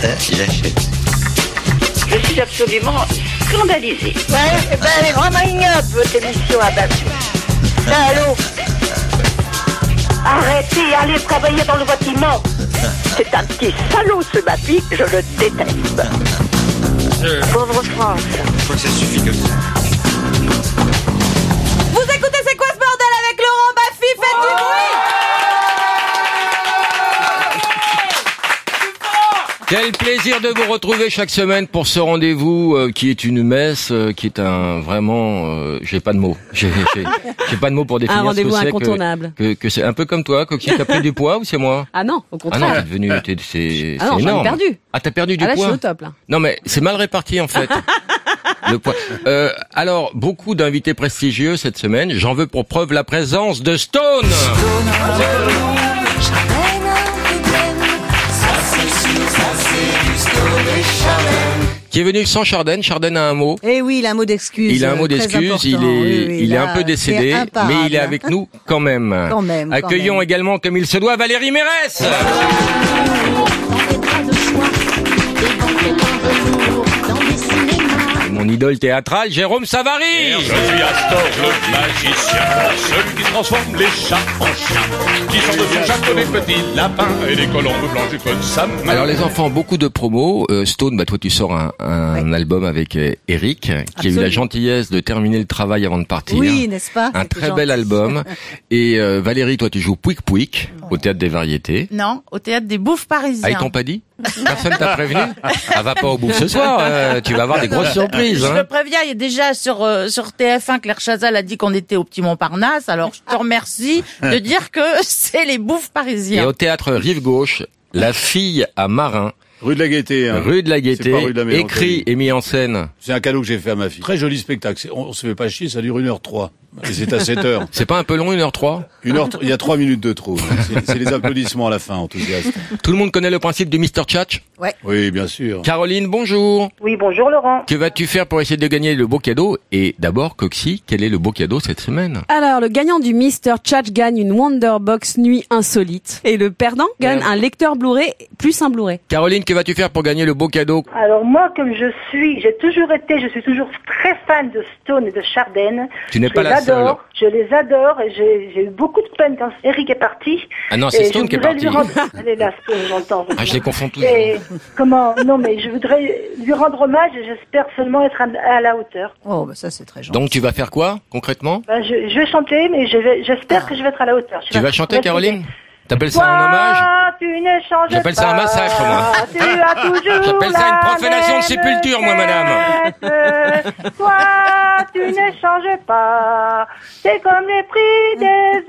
si j'achète. Je suis absolument scandalisée. Ouais, elle est vraiment ignoble, votre émission à Bafi. Allô? Arrêtez, allez travailler dans le bâtiment. C'est un petit salaud, ce Bafi, je le déteste. Pauvre France. Je crois que ça suffit comme ça. Vous écoutez C'est quoi ce bordel avec Laurent Baffy, faites du bruit. Quel plaisir de vous retrouver chaque semaine pour ce rendez-vous qui est une messe, qui est un vraiment, j'ai pas de mots, j'ai pas de mots pour définir Un rendez-vous ce que c'est incontournable. que c'est un peu comme toi, Coquille, t'as pris du poids ou c'est moi? Ah non, au Ah contraire. non, t'es devenu, c'est Ah non, j'en ai énorme. perdu. Ah, t'as perdu du Ah là, je poids? suis au top, là. Non mais c'est mal réparti en fait. Le poids. Alors, beaucoup d'invités prestigieux cette semaine. J'en veux pour preuve la présence de Stone. Qui est venu sans Chardenne. Chardenne a un mot. Eh oui, il a un mot d'excuse. Il a un mot très d'excuse, important. il est, Oui, oui, il est là, un peu décédé, c'est imparable. mais il est avec nous quand même. Quand même, quand Accueillons même. également, comme il se doit, Valérie Mérès. Et mon idole théâtrale, Jérôme Savary. Je suis Astor, le magicien, celui qui transforme les chats en chiens, qui sort de son château des petits lapins et des colombes blanches du feu de sa main. Alors les enfants, beaucoup de promos. Stone, bah toi tu sors un album avec Eric, qui a eu la Absolument. gentillesse de terminer le travail avant de partir. Oui, n'est-ce pas? Un C'était très gentil. bel album. Et Valérie, toi tu joues Pouic Pouic au Théâtre des Variétés. Non, au théâtre des Bouffes Parisiens. Ah, ils t'ont pas dit? Personne t'a prévenu? Ah, va pas au bout ce soir, tu vas avoir des grosses surprises. Je Hein. le préviens, il y a déjà sur TF1, Claire Chazal a dit qu'on était au Petit Montparnasse, alors je te remercie de dire que c'est les Bouffes Et Parisiens. au Théâtre Rive Gauche, La fille à Marin, Rue de la Gaîté. Hein. rue de la C'est Gaîté, pas rue de la Mélancolie. écrit et mis en scène. C'est un cadeau que j'ai fait à ma fille. Très joli spectacle. On se fait pas chier, ça dure 1h03. Et c'est à 7h. C'est pas un peu long, 1h03? Il y a 3 minutes de trop. C'est les applaudissements à la fin, enthousiaste. Tout le monde connaît le principe du Mr. Tchatch? Oui, bien sûr. Caroline, bonjour. Oui, bonjour Laurent. Que vas-tu faire pour essayer de gagner le beau cadeau? Et d'abord, Coxy, quel est le beau cadeau cette semaine? Alors, le gagnant du Mr. Tchatch gagne une Wonderbox Nuit Insolite. Et le perdant gagne un lecteur Blu-ray plus un Blu-ray. Caroline, que vas-tu faire pour gagner le beau cadeau? Alors moi, comme je suis toujours très fan de Stone et de Chardenne. Tu n'es Je pas les la seule. adore, je les adore et j'ai eu beaucoup de peine quand Eric est parti. Ah non, c'est Et Stone je qui est voudrais parti. lui rendre... Elle est là, Stone, j'entends. Ah, je les confonds toujours. Et comment? Non, mais je voudrais lui rendre hommage et j'espère seulement être à la hauteur. Oh, bah ça, c'est très gentil. Donc tu vas faire quoi, concrètement? Ben, je vais chanter, mais j'espère que je vais être à la hauteur. Je sais Tu pas vas si chanter, vous Caroline? répondez. T'appelles ça un hommage? Toi, tu ne changes pas. J'appelle ça un massacre, moi. Tu as toujours J'appelle ça une profanation de la sépulture, moi, même madame. tête. Toi, tu ne changes pas. C'est comme les prix des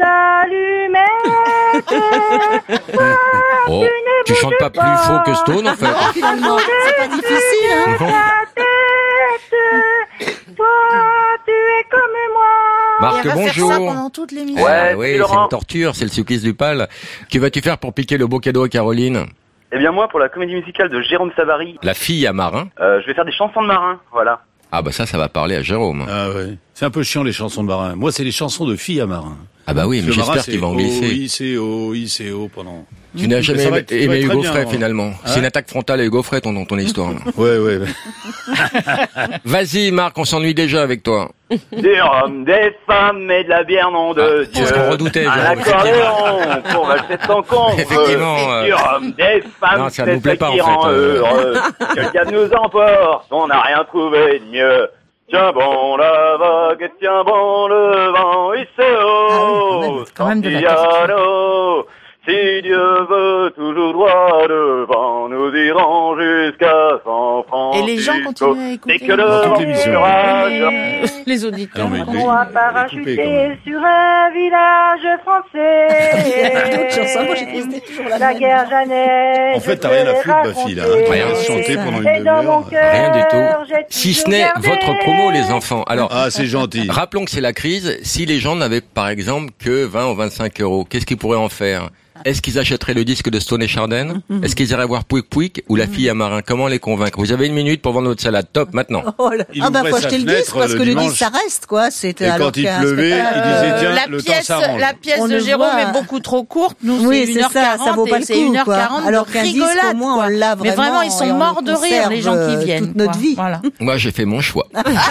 allumettes. Toi, Oh, tu ne tu chantes bouges pas plus faux que Stone, en fait. Finalement, c'est pas difficile, hein? Ta tête. Toi, tu es comme moi. Marc, Et elle va faire ça bonjour. pendant toute l'émission. Ah oui, c'est une torture, c'est le supplice du pal. Que vas-tu faire pour piquer le beau cadeau à Caroline? Eh bien moi, pour la comédie musicale de Jérôme Savary, La fille à Marin. je vais faire des chansons de marins, voilà. Ah bah ça va parler à Jérôme. Ah ouais. C'est un peu chiant les chansons de marin. Moi, c'est les chansons de filles à marin. Ah bah oui, mais Le marin, j'espère c'est qu'il va en glisser. ICO pendant. Tu n'as jamais Ça va aimé être Hugo très bien, Frey, hein. finalement. C'est une attaque frontale à Hugo Frey, ton histoire. là. Ouais. Vas-y, Marc, on s'ennuie déjà avec toi. Des hommes, des femmes et de la bière, nom de Dieu. C'est ce qu'on redoutait, Un Jérôme, accordéon pour valser sans compte. Effectivement, Du rhum, des femmes, non, ça nous c'est plaît ça pas, qui en fait, rend heureux. Que le diable nous emporte, on n'a rien trouvé de mieux. Tiens bon la vague, tiens bon le vent, ICO, quand même de la Santiano. Si Dieu veut toujours droit devant, nous irons jusqu'à San Francisco. Et les gens continuent à écouter. Dès que Dans toute le l'émission. orage Les auditeurs. Ah non, mais On va coupé, parachuter quand même. sur un village français. D'autres chansons, moi, j'ai trouvé que c'était toujours la La même. guerre Jeannette. En fait, t'as rien à foutre, ma fille, là. Rien. Chanter pendant une Et dans mon demi-heure. cœur, Rien du tout. j'ai Si ce toujours n'est gardé. votre promo, les enfants. Alors, Ah, c'est gentil. rappelons que c'est la crise. Si les gens n'avaient, par exemple, que 20 ou 25 euros, qu'est-ce qu'ils pourraient en faire? Est-ce qu'ils achèteraient le disque de Stone et Chardin? Est-ce qu'ils iraient voir Pouic Pouic ou La fille à Marin? Comment les convaincre? Vous avez 1 minute pour vendre votre salade. Top, maintenant. Oh là. Il Ah bah ouvrait faut sa acheter le fenêtre disque parce le que le dimanche. disque ça reste quoi. C'est Et alors quand il qu'un pleuvait, spectacle, il disait tiens, la le temps pièce, s'arrange. la pièce On de le Jérôme voit. est beaucoup trop courte. Nous, Oui, c'est c'est 1h40 ça vaut pas et le c'est coup, 1h40 quoi. Alors de qu'un disque, rigolade, au moins, quoi. on l'a Mais vraiment, ils vraiment sont et on morts le de rire, les gens qui conserve, viennent. toute notre quoi. vie. Voilà. Moi, j'ai fait mon choix.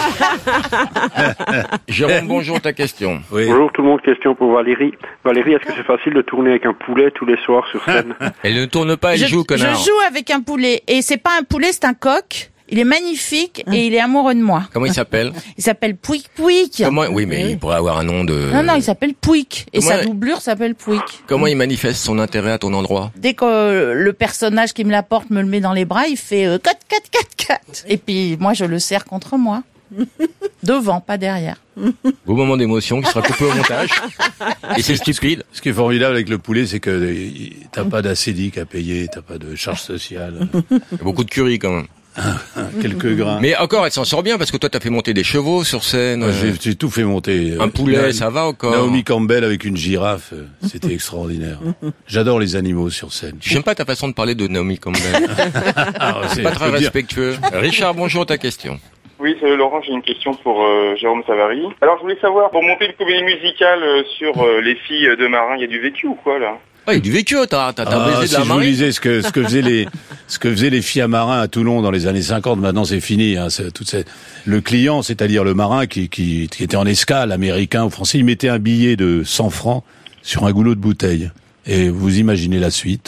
Jérôme, bonjour, ta question. Oui. Bonjour tout le monde, question pour Valérie. Valérie, est-ce que c'est facile de tourner avec un poulet tous les soirs sur scène? Elle ne tourne pas, elle Je joue, connard. joue avec un poulet. Et c'est pas un poulet, c'est un coq. Il est magnifique et il est amoureux de moi. Comment il s'appelle? Il s'appelle Pouic Pouic. Comment? Oui, mais il pourrait avoir un nom de... Non, il s'appelle Pouic. Et Comment sa elle- doublure s'appelle Pouic. Comment il manifeste son intérêt à ton endroit? Dès que le personnage qui me l'apporte me le met dans les bras, il fait 4, 4, 4, 4. Et puis moi, je le serre contre moi. Devant, pas derrière. Beau moment d'émotion qui sera coupé au montage. Et c'est stupide. Ce qui est formidable avec le poulet, c'est que t'as pas d'acédique à payer, t'as pas de charge sociale. Il y a beaucoup de curry quand même. Quelques grains. Mais encore, elle s'en sort bien parce que toi, t'as fait monter des chevaux sur scène. Moi, j'ai tout fait monter. Un poulet, ça va encore. Naomi Campbell avec une girafe, c'était extraordinaire. J'adore les animaux sur scène. J'aime pas ta façon de parler de Naomi Campbell. C'est pas très faut dire- respectueux. Richard, bonjour, ta question. Oui, salut Laurent, j'ai une question pour Jérôme Savary. Alors je voulais savoir, pour monter une comédie musicale sur les filles de marins, il y a du vécu ou quoi là? Ah, il y a du vécu, t'as baisé si de la je vous marine. disais ce que faisaient les filles à marins à Toulon dans les années 50, maintenant c'est fini. Hein, le client, c'est-à-dire le marin qui était en escale, américain ou français, il mettait un billet de 100 francs sur un goulot de bouteille. Et vous imaginez la suite.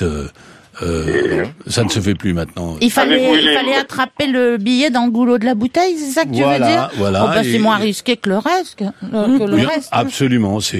Ça ne se fait plus maintenant. Il fallait attraper le billet dans le goulot de la bouteille, c'est ça que tu veux dire? Voilà. Oh, bah, c'est moins risqué que le reste. Oui, absolument, c'est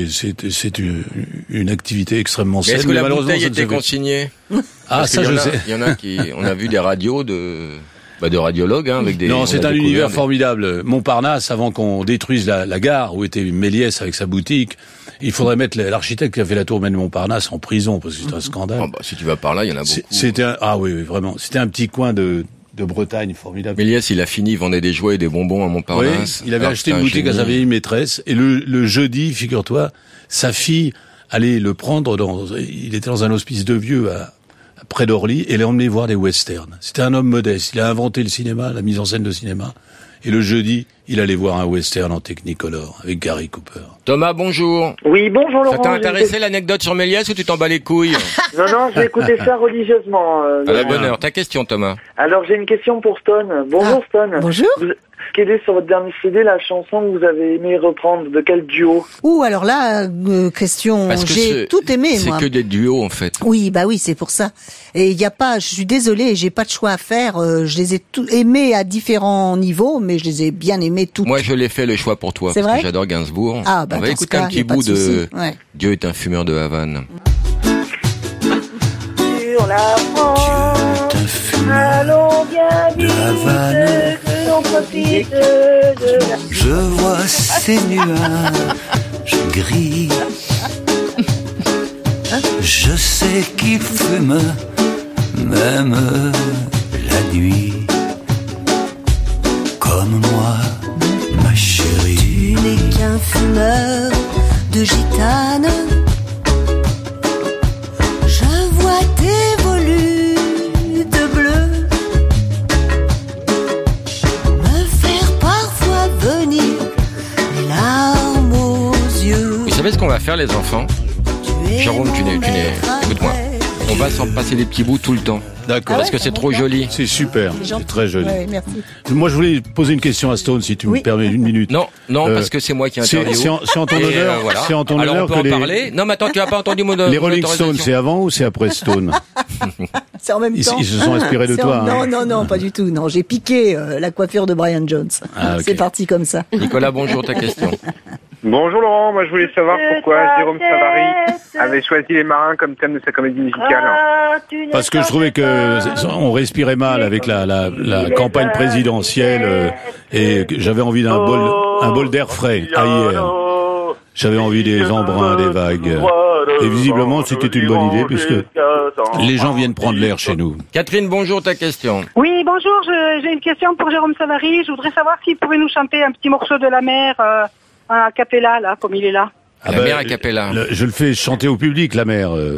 une activité extrêmement Mais saine. est-ce que la malheureusement, bouteille ça ne se était fait- consignée? Ah, Parce ça qu'il y je en a- sais. Il y en a qui, on a vu des radios de radiologues, hein, avec des... Non, on c'est a un découvert univers des- formidable. Montparnasse, avant qu'on détruise la gare où était Méliès avec sa boutique, il faudrait mettre l'architecte qui a fait la tour de Montparnasse en prison parce que c'est un scandale. Oh, bah, si tu vas par là, il y en a beaucoup. Oui, vraiment. C'était un petit coin de Bretagne formidable. Méliès, il a fini, il vendait des jouets et des bonbons à Montparnasse. Oui, il avait Alors, acheté c'était une un boutique à génie. sa vieille maîtresse et le jeudi, figure-toi, sa fille allait le prendre il était dans un hospice de vieux près d'Orly et l'a emmené voir des westerns. C'était un homme modeste. Il a inventé le cinéma, la mise en scène de cinéma. Et le jeudi, il allait voir un western en Technicolor avec Gary Cooper. Thomas, bonjour. Oui, bonjour Laurent. Ça t'a intéressé l'anecdote sur Méliès ou tu t'en bats les couilles? Non, j'ai écouté ça religieusement. À la bonne heure. Ta question, Thomas. Alors j'ai une question pour Stone. Bonjour Stone. Bonjour. Quelle est sur votre dernier CD la chanson que vous avez aimé reprendre? De quel duo? Ouh, alors là, question, Parce que j'ai tout aimé, moi. C'est que des duos, en fait. Oui, bah oui, c'est pour ça. Et il y a pas, je suis désolée, j'ai pas de choix à faire. Je les ai tous aimés à différents niveaux, mais je les ai bien aimés tous. Moi, je l'ai fait le choix pour toi. C'est parce vrai que j'adore Gainsbourg. Ah, bah, on va dans écouter ce cas, un y a petit pas de bout de souci. Ouais. Dieu est un fumeur de Havane. Sur la France, allons bien vite, que l'on profite de la... Je vois ces nuages gris. Je sais qu'ils fument même la nuit. Comme moi, ma chérie. Tu n'es qu'un fumeur de gitane. Je vois tes volutes bleues me faire parfois venir les larmes aux yeux. Vous savez ce qu'on va faire, les enfants? Jérôme, écoute-moi. On va s'en passer des petits bouts tout le temps. D'accord. Parce que c'est trop joli. C'est super. C'est très joli. Ouais, merci. Moi, je voulais poser une question à Stone, si tu me permets une minute. Non, parce que c'est moi qui interviewe. C'est en ton Et, honneur. voilà. C'est en ton Alors, honneur on peut que en parler. Non, mais attends, tu n'as pas entendu mon les Rolling Stones, c'est avant ou c'est après Stone? C'est en même temps. Ils se sont inspirés de C'est toi. hein. Non, pas du tout. Non, j'ai piqué la coiffure de Brian Jones. Ah, ok. C'est parti comme ça. Nicolas, bonjour, ta question. Bonjour Laurent, moi je voulais savoir pourquoi Jérôme Savary avait choisi les marins comme thème de sa comédie musicale. Parce que je trouvais que on respirait mal avec la campagne présidentielle et que j'avais envie d'un bol d'air frais à hier. J'avais envie des embruns, des vagues. Et visiblement, c'était une bonne idée puisque les gens viennent prendre l'air chez nous. Catherine, bonjour, ta question. Oui, bonjour, j'ai une question pour Jérôme Savary. Je voudrais savoir s'il pouvait nous chanter un petit morceau de la mer a cappella, là, comme il est là. La mer a cappella. Je le fais chanter au public, la mer.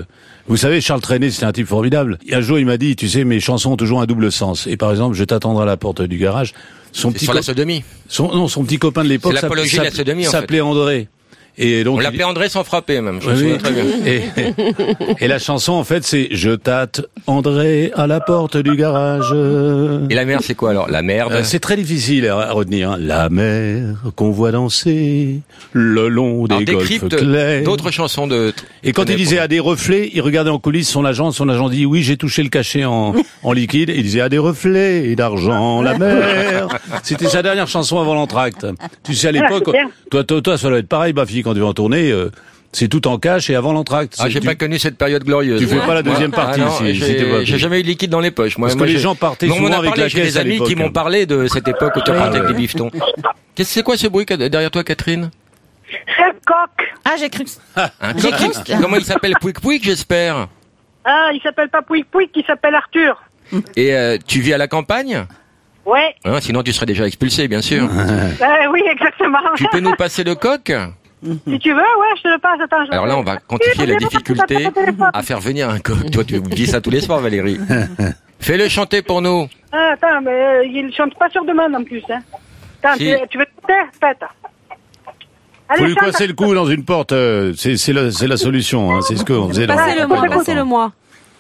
Vous savez, Charles Trenet, c'était un type formidable. Un jour, il m'a dit, tu sais, mes chansons ont toujours un double sens. Et par exemple, Je t'attendrai à la porte du garage. Son la sodomie. Son petit copain de l'époque. C'est l'apologie de la sodomie, en fait. S'appelait André. Et donc, on l'appelait André sans frapper, même. Je me souviens très bien. Et la chanson, en fait, c'est Je t'attendrai à la porte du garage. Et la mer, c'est quoi alors? La merde. C'est très difficile à retenir. Hein. La mer qu'on voit danser le long des golfes clairs. D'autres chansons de. Et quand il disait à des reflets, il regardait en coulisses son agent. Son agent dit oui, j'ai touché le cachet en liquide. Et il disait à des reflets d'argent la mer. C'était sa dernière chanson avant l'entracte. Tu sais à l'époque, toi, ça doit être pareil, Bafi. Quand tu vas en tournée, c'est tout en cash et avant l'entracte. Ah, j'ai pas connu cette période glorieuse. Tu fais pas la deuxième partie. Non, j'ai jamais eu de liquide dans les poches. Moi, Parce que les gens partaient souvent avec la caisse. J'ai des amis qui m'ont parlé de cette époque où tu partais avec des bifetons. C'est quoi ce bruit derrière toi, Catherine? C'est le coq. Ah, j'ai cru. Un coq. Comment il s'appelle? Pouic Pouic, j'espère. Ah, il s'appelle pas Pouic Pouic, il s'appelle Arthur. Et tu vis à la campagne? Ouais. Hein, sinon tu serais déjà expulsé, bien sûr. Oui, exactement. Tu peux nous passer le coq? Si tu veux, ouais, je te le passe. Attends, alors là, on va quantifier la difficulté à faire venir un coq. Toi, tu dis ça tous les soirs, Valérie. Fais-le chanter pour nous. Ah, attends, mais il chante pas sur demande en plus. Hein. Attends, si. tu veux chanter? Pète. Faut lui coincer le cou dans une porte. C'est la solution. Hein. C'est ce qu'on faisait. Passez-le-moi.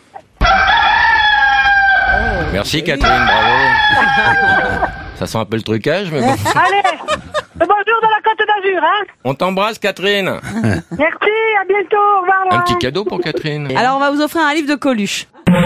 Merci, Catherine. Bravo. Ça sent un peu le trucage, mais bon. Allez. Bonjour de la Côte d'Azur, hein. On t'embrasse, Catherine. Merci, à bientôt, au revoir. Un petit cadeau pour Catherine. Alors, on va vous offrir un livre de Coluche.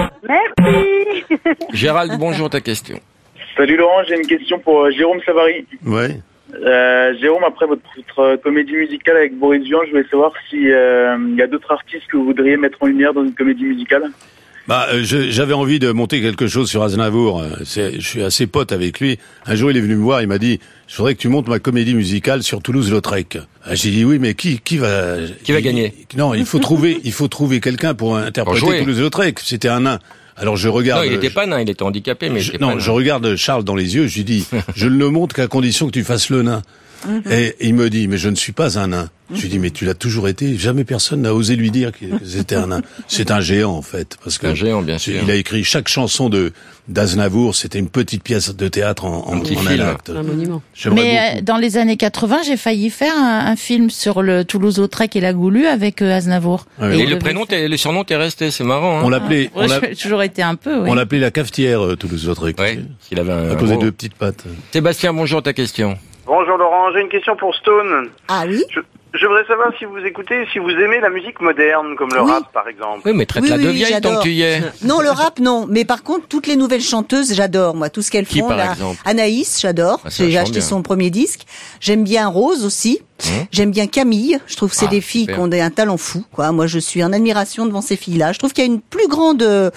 Merci. Gérald, bonjour, ta question. Salut Laurent, j'ai une question pour Jérôme Savary. Ouais. Jérôme, après votre comédie musicale avec Boris Vian, je voulais savoir si il y a d'autres artistes que vous voudriez mettre en lumière dans une comédie musicale. J'avais envie de monter quelque chose sur Aznavour. Je suis assez pote avec lui. Un jour, il est venu me voir, il m'a dit, je voudrais que tu montes ma comédie musicale sur Toulouse-Lautrec. J'ai dit oui, mais qui va gagner? Non, il faut trouver quelqu'un pour interpréter Toulouse-Lautrec. C'était un nain. Alors je regarde. Non, il était pas nain, il était handicapé, mais je regarde Charles dans les yeux, je lui dis, je ne le montre qu'à condition que tu fasses le nain. Et il me dit, mais je ne suis pas un nain. Je lui dis, mais tu l'as toujours été. Jamais personne n'a osé lui dire que c'était un nain. C'est un géant, en fait. Parce que un géant, bien sûr. Il a écrit chaque chanson d'Aznavour, c'était une petite pièce de théâtre en un acte. Un monument. Mais dans les années 80, j'ai failli faire un film sur le Toulouse-Lautrec et la Goulue avec Aznavour. Ah, et le surnom t'est resté, c'est marrant. Hein. On l'appelait. J'ai toujours été un peu. Oui. On l'appelait la cafetière Toulouse-Lautrec. Oui. Il avait à cause des deux petites pattes. Sébastien, bonjour, ta question. Bonjour Laurent, j'ai une question pour Stone. Ah oui. Je voudrais savoir si vous écoutez, si vous aimez la musique moderne, comme le rap par exemple. Oui, mais traite-la de vieille tant que tu y es. Non, le rap, non. Mais par contre, toutes les nouvelles chanteuses, j'adore, moi. Tout ce qu'elles font. Qui, par exemple? Anaïs, j'adore. J'ai acheté son premier disque. J'aime bien Rose aussi. J'aime bien Camille. Je trouve que c'est des filles qui ont un talent fou, quoi. Moi, je suis en admiration devant ces filles-là. Je trouve qu'il y a un plus grand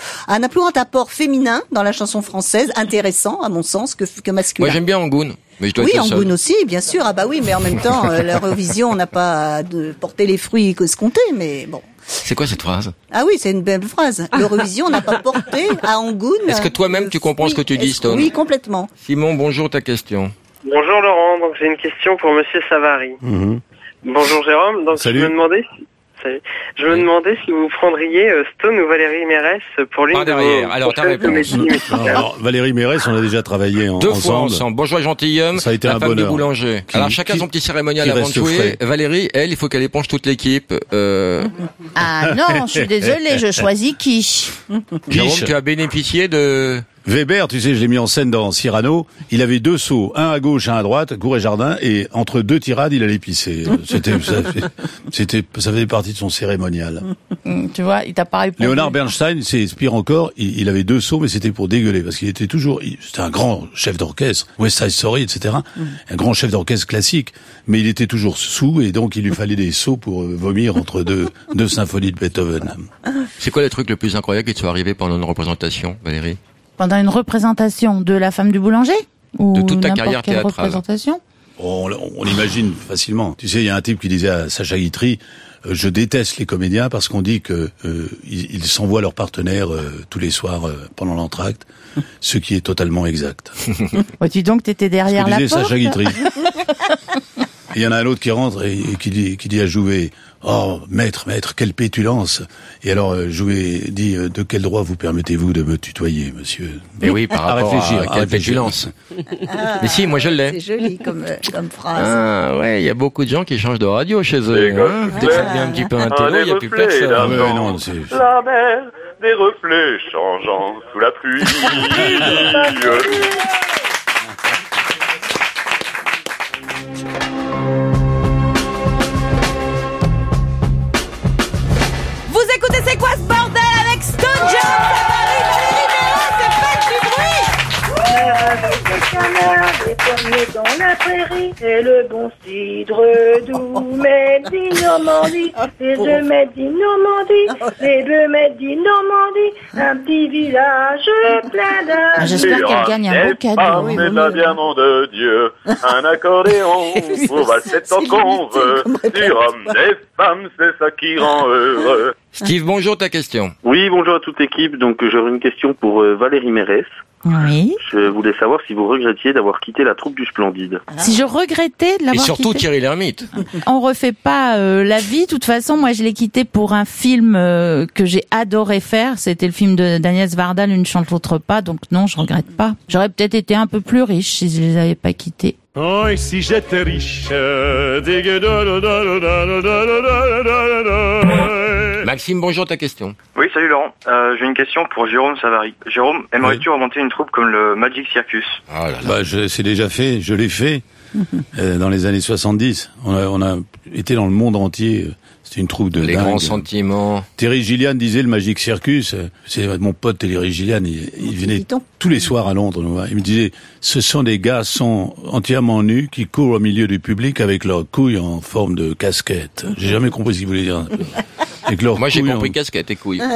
apport féminin dans la chanson française, intéressant, à mon sens, que masculin. Moi, j'aime bien Angoune. Mais oui, Angoune aussi, bien sûr. Ah bah oui, mais en même temps, l'Eurovision, on n'a pas porté les fruits escomptés, mais bon. C'est quoi cette phrase? Ah oui, c'est une belle phrase. L'Eurovision n'a pas porté à Angoune. Est-ce que toi-même tu comprends ce que tu dis, Stone? Oui, complètement. Simon, bonjour, ta question. Bonjour Laurent, donc j'ai une question pour Monsieur Savary. Bonjour Jérôme, donc Salut. Je me demandais si vous prendriez Stone ou Valérie Mérès pour l'une de vos alors ta réponse. Alors Valérie Mérès, on a déjà travaillé deux fois ensemble. Bonjour gentilhomme, ça a été la un femme bonheur. de boulanger. Alors chacun son petit cérémonial avant de jouer. Frais. Valérie, elle, il faut qu'elle éponge toute l'équipe. Ah non, je suis désolée, je choisis qui. Jérôme, tu as bénéficié de... Weber, tu sais, je l'ai mis en scène dans Cyrano. Il avait deux seaux, un à gauche, un à droite, cour et jardin, et entre deux tirades, il allait pisser. Ça faisait partie de son cérémonial. Tu vois, il t'a pas répondu. Léonard Bernstein, c'est pire encore, il avait deux seaux, mais c'était pour dégueuler, parce qu'il était c'était un grand chef d'orchestre, West Side Story, etc. Un grand chef d'orchestre classique, mais il était toujours sous, et donc il lui fallait des seaux pour vomir entre deux symphonies de Beethoven. C'est quoi le truc le plus incroyable qui te soit arrivé pendant une représentation, Valérie? Pendant une représentation de La femme du boulanger? Ou de toute ta carrière quelle théâtrale. représentation? On l'imagine facilement. Tu sais, il y a un type qui disait à Sacha Guitry, je déteste les comédiens parce qu'on dit que ils s'envoient leurs partenaires tous les soirs pendant l'entracte, ce qui est totalement exact. Dis donc, t'étais derrière la porte. Sacha Guitry. Il y en a un autre qui rentre et qui dit à Jouvet, Oh, maître, quelle pétulance. Et alors, je lui ai dit, de quel droit vous permettez-vous de me tutoyer, monsieur? Et oui, par rapport à quelle pétulance. Mais si, moi je l'ai. C'est joli comme phrase. Ah, ouais, il y a beaucoup de gens qui changent de radio chez eux, hein. Dès que ça devient un petit peu intello, il n'y a plus personne. Non, c'est... La mer, des reflets changeants sous la pluie. Écoutez, c'est quoi ce bordel avec Stone Jam, des pommiers dans la prairie et le bon cidre doux. Mehdi Normandie, les deux Mehdi Normandie, les deux Mehdi Normandie, un petit village plein d'âmes. J'espère qu'elle gagne un beau cadeau. C'est la bien nom de Dieu, un accordéon pour valser tant qu'on veut. Du rhum, des femmes, c'est ça qui rend heureux. Steve, bonjour, ta question. Oui, bonjour à toute l'équipe. Donc, j'aurais une question pour Valérie Mérès. Oui. Je voulais savoir si vous regrettiez d'avoir quitté la troupe du Splendide. Si je regrettais de l'avoir quitté. Et surtout Thierry Lhermitte. On refait pas la vie. De toute façon, moi, je l'ai quitté pour un film que j'ai adoré faire. C'était le film de d'Agnès Varda, L'une chante l'autre pas. Donc non, je regrette pas. J'aurais peut-être été un peu plus riche si je les avais pas quittés. Oh, et si j'étais riche, Maxime, bonjour, ta question. Oui, salut Laurent. J'ai une question pour Jérôme Savary. Jérôme, aimerais-tu remonter une troupe comme le Magic Circus? Oh là là. Bah, c'est déjà fait, je l'ai fait dans les années 70. On a été dans le monde entier. C'était une troupe de Les dingue. grands sentiments. Terry Gilliam disait le Magic Circus. C'est mon pote Terry Gilliam. Il venait tous les soirs à Londres. Il me disait, ce sont des garçons entièrement nus qui courent au milieu du public avec leurs couilles en forme de casquette. J'ai jamais compris ce qu'il voulait dire. Avec leurs Moi, j'ai couilles compris casquette et couilles.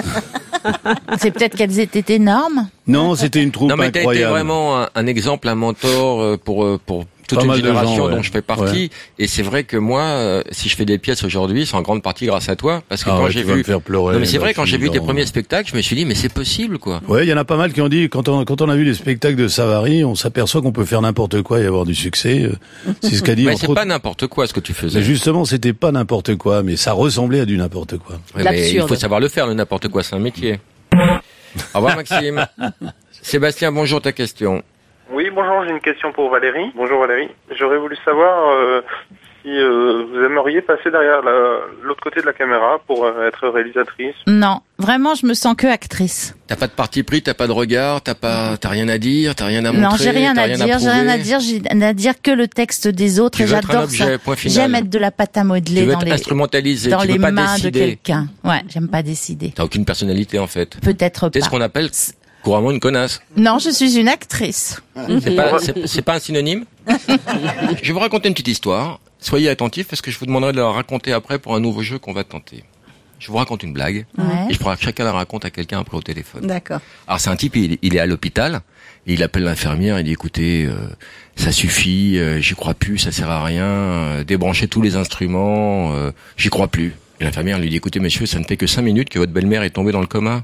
C'est peut-être qu'elles étaient énormes. Non, c'était une troupe non, mais t'as été incroyable. vraiment un exemple, un mentor pour toute Pas une mal de génération gens, ouais. dont je fais partie. Ouais. Et c'est vrai que moi, si je fais des pièces aujourd'hui, c'est en grande partie grâce à toi. Parce que quand ouais, j'ai tu vas vu... me faire pleurer, non, mais c'est vrai, quand j'ai vu tes évidemment. premiers spectacles, je me suis dit, mais c'est possible, quoi. Ouais, il y en a pas mal qui ont dit, quand on a vu les spectacles de Savary, on s'aperçoit qu'on peut faire n'importe quoi et avoir du succès. C'est ce qu'a dit. Mais entre c'est autres. pas n'importe quoi ce que tu faisais. Mais justement, c'était pas n'importe quoi, mais ça ressemblait à du n'importe quoi. Ouais, mais il faut savoir le faire, le n'importe quoi, c'est un métier. Au revoir, Maxime. Sébastien, bonjour, ta question. Oui, bonjour, j'ai une question pour Valérie. Bonjour Valérie. J'aurais voulu savoir si vous aimeriez passer derrière l'autre côté de la caméra pour être réalisatrice. Non, vraiment, je me sens que actrice. T'as pas de parti pris, t'as pas de regard, t'as rien à dire, t'as rien à montrer. Non, j'ai rien à dire, prouver. j'ai rien à dire que le texte des autres Tu et veux être un j'adore objet, ça. point final. J'aime être de la pâte à modeler Tu veux dans être les instrumentalisé, dans tu les veux pas mains décider. de quelqu'un. Ouais, j'aime pas décider. T'as aucune personnalité en fait. Peut-être T'es pas. ce qu'on appelle couramment une connasse. Non, je suis une actrice. C'est pas un synonyme. Je vais vous raconter une petite histoire. Soyez attentifs parce que je vous demanderai de la raconter après pour un nouveau jeu qu'on va tenter. Je vous raconte une blague et je ferai que chacun la raconte à quelqu'un après au téléphone. D'accord. Alors c'est un type, il est à l'hôpital et il appelle l'infirmière, il dit écoutez, ça suffit, j'y crois plus, ça sert à rien, débranchez tous les instruments, j'y crois plus. Et l'infirmière lui dit écoutez monsieur, ça ne fait que 5 minutes que votre belle-mère est tombée dans le coma.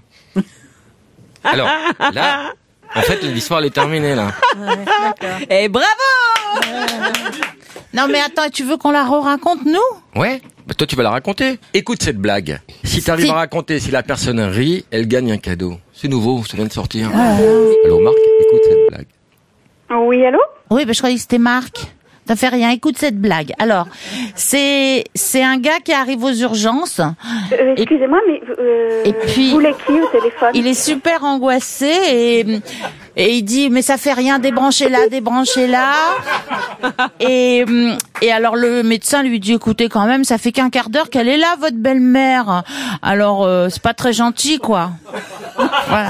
Alors là, en fait l'histoire elle est terminée là. Et bravo! Non mais attends, tu veux qu'on la re-raconte nous? Ouais. Bah toi tu vas la raconter. Écoute cette blague. Si t'arrives à raconter, si la personne rit, elle gagne un cadeau. C'est nouveau, ça vient de sortir. Allô Marc, écoute cette blague. Oui, allô? Oui, je croyais que c'était Marc. T'as fait rien, écoute cette blague. Alors, c'est un gars qui arrive aux urgences. Excusez-moi, mais et puis, vous voulez qui au téléphone? Il est super angoissé et il dit mais ça fait rien, débranchez-la. Et alors le médecin lui dit écoutez quand même, ça fait qu'un quart d'heure qu'elle est là votre belle-mère. Alors c'est pas très gentil quoi. Voilà.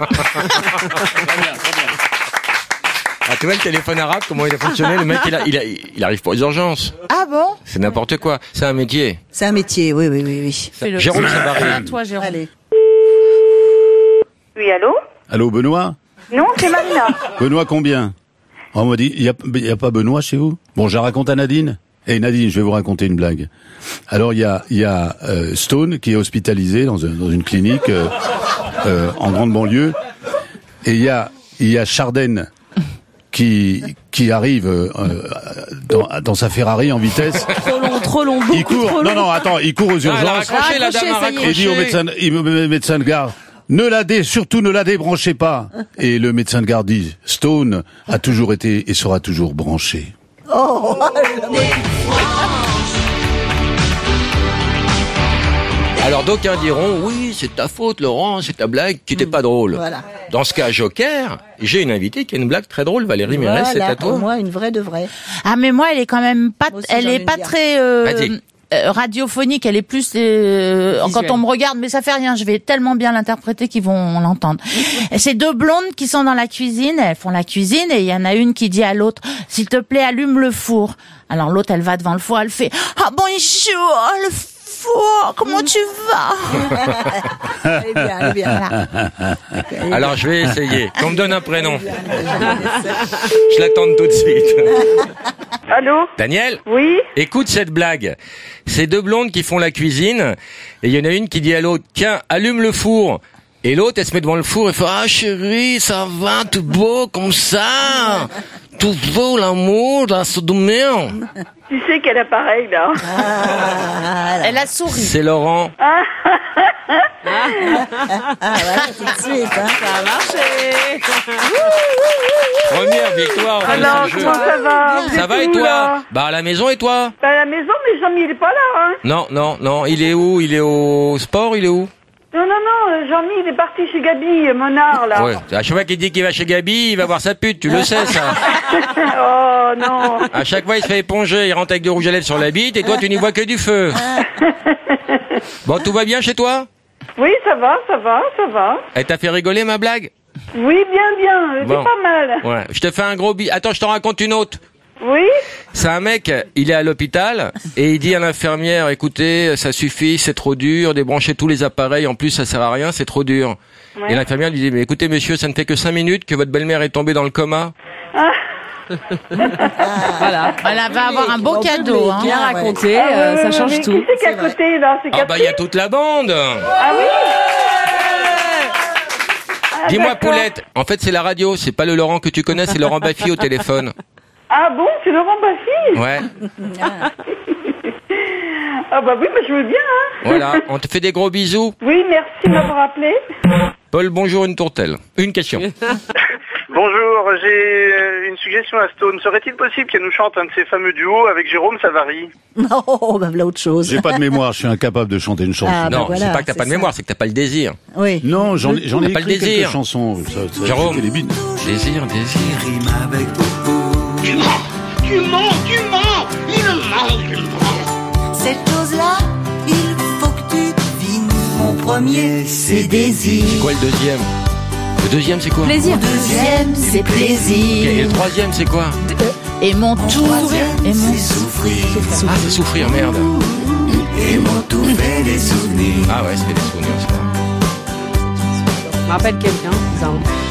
Ah, tu vois le téléphone arabe, comment il a fonctionné? Le mec, il arrive pour les urgences. Ah bon? C'est n'importe quoi. C'est un métier. C'est un métier, oui. Jérôme Savary. À toi, Jérôme. Allez. Oui, allô? Allô, Benoît? Non, c'est Marina. Benoît, combien? On m'a dit, il y a pas Benoît chez vous? Bon, je la raconte à Nadine. Nadine, je vais vous raconter une blague. Alors, il y a Stone qui est hospitalisé dans une clinique en grande banlieue. Et il y a Chardenne qui arrive dans sa Ferrari en vitesse. Trop longtemps. trop long, beaucoup Il court. trop long. Non, attends, il court aux urgences. Elle a raccroché, la dame a raccroché. Et dit au médecin de garde, surtout ne la débranchez pas. Et le médecin de garde dit, Stone a toujours été et sera toujours branché. Oh, Alors d'aucuns diront, oui, c'est ta faute, Laurent, c'est ta blague qui n'était pas drôle. Voilà. Dans ce cas, Joker, j'ai une invitée qui a une blague très drôle, Valérie Mérès, c'est à toi. Pour moi, une vraie de vraie. Ah, mais moi, elle est quand même pas, Moi aussi, elle j'en ai est une pas bien. très, Vas-y. radiophonique, elle est plus quand on me regarde, mais ça fait rien, je vais tellement bien l'interpréter qu'ils vont l'entendre. C'est deux blondes qui sont dans la cuisine, elles font la cuisine et il y en a une qui dit à l'autre, s'il te plaît, allume le four. Alors l'autre, elle va devant le four, elle fait, ah bonjour, le four, comment tu vas? Elle est bien, elle est bien. Voilà. Alors je vais essayer. Qu'on me donne un prénom. Je l'attends tout de suite. Allô? Daniel? Oui? Écoute cette blague. C'est deux blondes qui font la cuisine et il y en a une qui dit à l'autre, tiens, allume le four. Et l'autre, elle se met devant le four et fait, ah chérie, ça va, tout beau comme ça. Tout beau l'amour, la sodomie. Tu sais quel appareil, là? Elle a souri. C'est Laurent. Voilà, tout de suite, hein. Ça a marché. Première victoire. dans Alors, ce jeu. comment ça va? Vous Ça êtes va et où, toi? là? Bah à la maison et toi? Bah, à la maison, mais Jean-Mi, il est pas là, hein? Non. Il est où? Il est au sport? Il est où? Non, Jean-Mi, il est parti chez Gabi, Monard, là. Ouais. À chaque fois qu'il dit qu'il va chez Gabi, il va voir sa pute. Tu le sais, ça. Oh, non. À chaque fois, il se fait éponger. Il rentre avec du rouge à lèvres sur la bite et toi, tu n'y vois que du feu. Bon, tout va bien chez toi? Oui, ça va. Elle t'a fait rigoler, ma blague? Oui, bien, c'est Bon. pas mal. Ouais. Je te fais un gros Attends, je t'en raconte une autre. Oui? C'est un mec, il est à l'hôpital et il dit à l'infirmière, écoutez, ça suffit, c'est trop dur, débranchez tous les appareils, en plus ça sert à rien, c'est trop dur. Ouais. Et l'infirmière lui dit, mais écoutez monsieur, ça ne fait que 5 minutes que votre belle-mère est tombée dans le coma. Voilà. Elle va avoir un beau cadeau, hein. Bien raconté, Ah, ça change mais tout. Qui c'est qui est à côté, là? C'est Ah bah il y a toute la bande. Ah oui? Ah, Dis-moi d'accord. Poulette, en fait c'est la radio, c'est pas le Laurent que tu connais, c'est Laurent Baffy au téléphone. Ah bon, c'est Laurent Baffy? Ouais. Ah bah oui, mais je veux bien, hein. Voilà, on te fait des gros bisous. Oui, merci de m'avoir appelé. Paul, bonjour, une tourtelle. Une question. Bonjour, j'ai une suggestion à Stone. Serait-il possible qu'elle nous chante un de ses fameux duos avec Jérôme Savary? Non, bah voilà autre chose. J'ai pas de mémoire, je suis incapable de chanter une chanson. Ah, bah Non, voilà, c'est pas que t'as c'est pas de ça. mémoire, c'est que t'as pas le désir. Oui. Non, j'en ai T'as pas le écrit désir. quelques chansons. Ça Jérôme. fait les bites. Désir. Rime avec beaucoup. Tu mens, il ment. Cette chose-là, il faut que tu devines. Mon premier, c'est désir. C'est quoi le deuxième? Le deuxième c'est quoi? Plaisir. Deuxième, c'est Et plaisir. le troisième c'est quoi? Et mon tout, Troisième, et mon c'est souffrir. Ah, c'est souffrir, merde. Et mon tout fait des souvenirs. Ah ouais, c'était des souvenirs, c'est vrai. Je me rappelle quelqu'un, ça.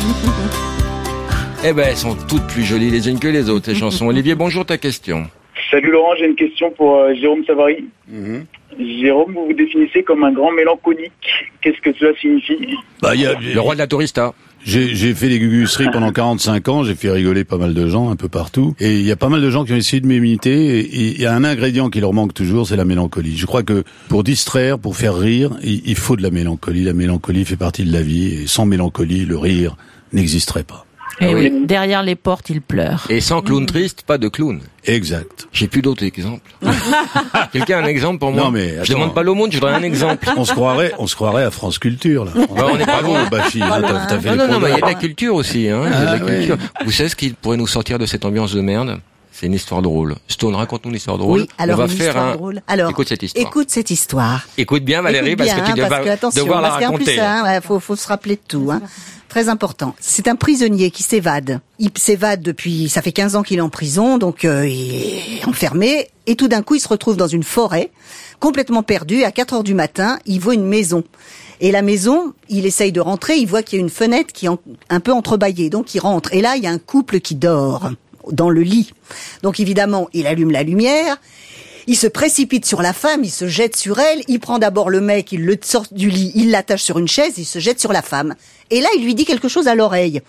Eh ben, elles sont toutes plus jolies les unes que les autres, ces chansons. Olivier, bonjour, ta question. Salut Laurent, j'ai une question pour Jérôme Savary. Jérôme, vous vous définissez comme un grand mélancolique. Qu'est-ce que cela signifie? Bah, Le roi de la tourista. J'ai fait des gugusseries pendant 45 ans, j'ai fait rigoler pas mal de gens un peu partout. Et il y a pas mal de gens qui ont essayé de m'imiter. Et il y a un ingrédient qui leur manque toujours, c'est la mélancolie. Je crois que pour distraire, pour faire rire, il faut de la mélancolie. La mélancolie fait partie de la vie. Et sans mélancolie, le rire n'existerait pas. Et Ah oui, derrière les portes, il pleure. Et sans clown triste, pas de clown. Exact. J'ai plus d'autres exemples. Quelqu'un a un exemple pour moi? Non, mais je attends. demande pas l'aumône, je voudrais un exemple. On se croirait à France Culture, là. Bah, on est pas Bravo, bon. Baffy, hein, t'as fait Non, les non, non, mais il y a de progrès. la culture aussi, hein. Il y a de la Ah, ouais. culture. Vous savez ce qui pourrait nous sortir de cette ambiance de merde? C'est une histoire drôle. Stone, raconte-nous une histoire drôle. Oui, alors on va une faire histoire un... drôle. Alors, Écoute cette histoire. Écoute cette histoire. Écoute bien, Valérie, Écoute parce bien, que tu hein, vas attention, devoir la parce qu'en raconter. plus, hein, ouais, faut se rappeler de tout. Hein. Très important. C'est un prisonnier qui s'évade. Il s'évade depuis, ça fait 15 ans qu'il est en prison, donc il est enfermé. Et tout d'un coup, il se retrouve dans une forêt, complètement perdu. À 4 heures du matin, il voit une maison. Et la maison, il essaye de rentrer, il voit qu'il y a une fenêtre qui est un peu entrebâillée. Donc il rentre. Et là, il y a un couple qui dort dans le lit. Donc évidemment, il allume la lumière. Il se précipite sur la femme, il se jette sur elle, il prend d'abord le mec, il le sort du lit, il l'attache sur une chaise, il se jette sur la femme. Et là, il lui dit quelque chose à l'oreille.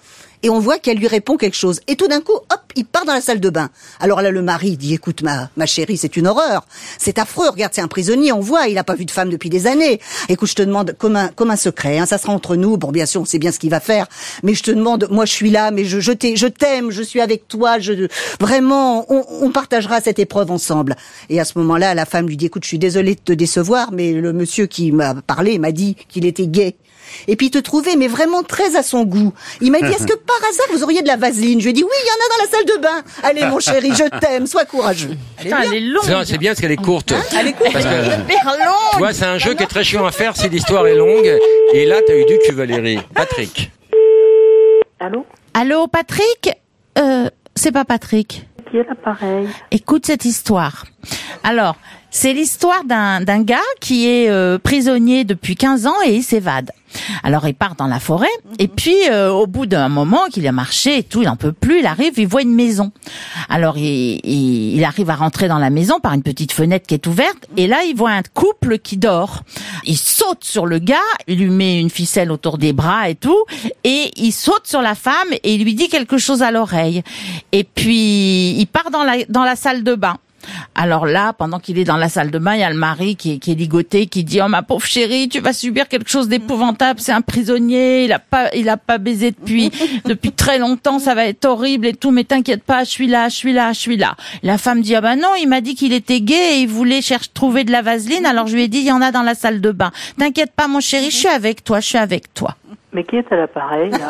et on voit qu'elle lui répond quelque chose. Et tout d'un coup, hop, il part dans la salle de bain. Alors là, le mari dit, écoute, ma chérie, c'est une horreur. C'est affreux, regarde, c'est un prisonnier, on voit, il a pas vu de femme depuis des années. Écoute, je te demande, comme un secret, hein, ça sera entre nous. Bon, bien sûr, on sait bien ce qu'il va faire. Mais je te demande, moi, je suis là, mais je t'aime, je suis avec toi, vraiment, on partagera cette épreuve ensemble. Et à ce moment-là, la femme lui dit, écoute, je suis désolée de te décevoir, mais le monsieur qui m'a parlé m'a dit qu'il était gay. Et puis il te trouvait, mais vraiment très à son goût. Il m'a dit, est-ce que par hasard vous auriez de la vaseline? Je lui ai dit, oui, il y en a dans la salle de bain. Allez, mon chéri, je t'aime, sois courageux. Elle est longue. Non, c'est bien parce qu'elle est courte. Elle est courte. Parce que, Super longue. tu vois, c'est un jeu qui est très chiant à faire si l'histoire est longue. Et là, t'as eu du cul, Valérie. Patrick. Allô, Patrick? C'est pas Patrick. Qui est l'appareil? Écoute cette histoire. Alors, c'est l'histoire d'un gars qui est prisonnier depuis 15 ans et il s'évade. Alors il part dans la forêt et puis au bout d'un moment qu'il a marché et tout, il en peut plus, il arrive, il voit une maison. Alors il arrive à rentrer dans la maison par une petite fenêtre qui est ouverte et là il voit un couple qui dort. Il saute sur le gars, il lui met une ficelle autour des bras et tout et il saute sur la femme et il lui dit quelque chose à l'oreille. Et puis il part dans la salle de bain. Alors là, pendant qu'il est dans la salle de bain, il y a le mari qui est ligoté, qui dit « Oh ma pauvre chérie, tu vas subir quelque chose d'épouvantable, c'est un prisonnier, il a pas baisé depuis très longtemps, ça va être horrible et tout, mais t'inquiète pas, je suis là. » La femme dit « Ah bah non, il m'a dit qu'il était gay et il voulait trouver de la vaseline, alors je lui ai dit « Il y en a dans la salle de bain. T'inquiète pas mon chéri, je suis avec toi. » Mais qui est à l'appareil, là?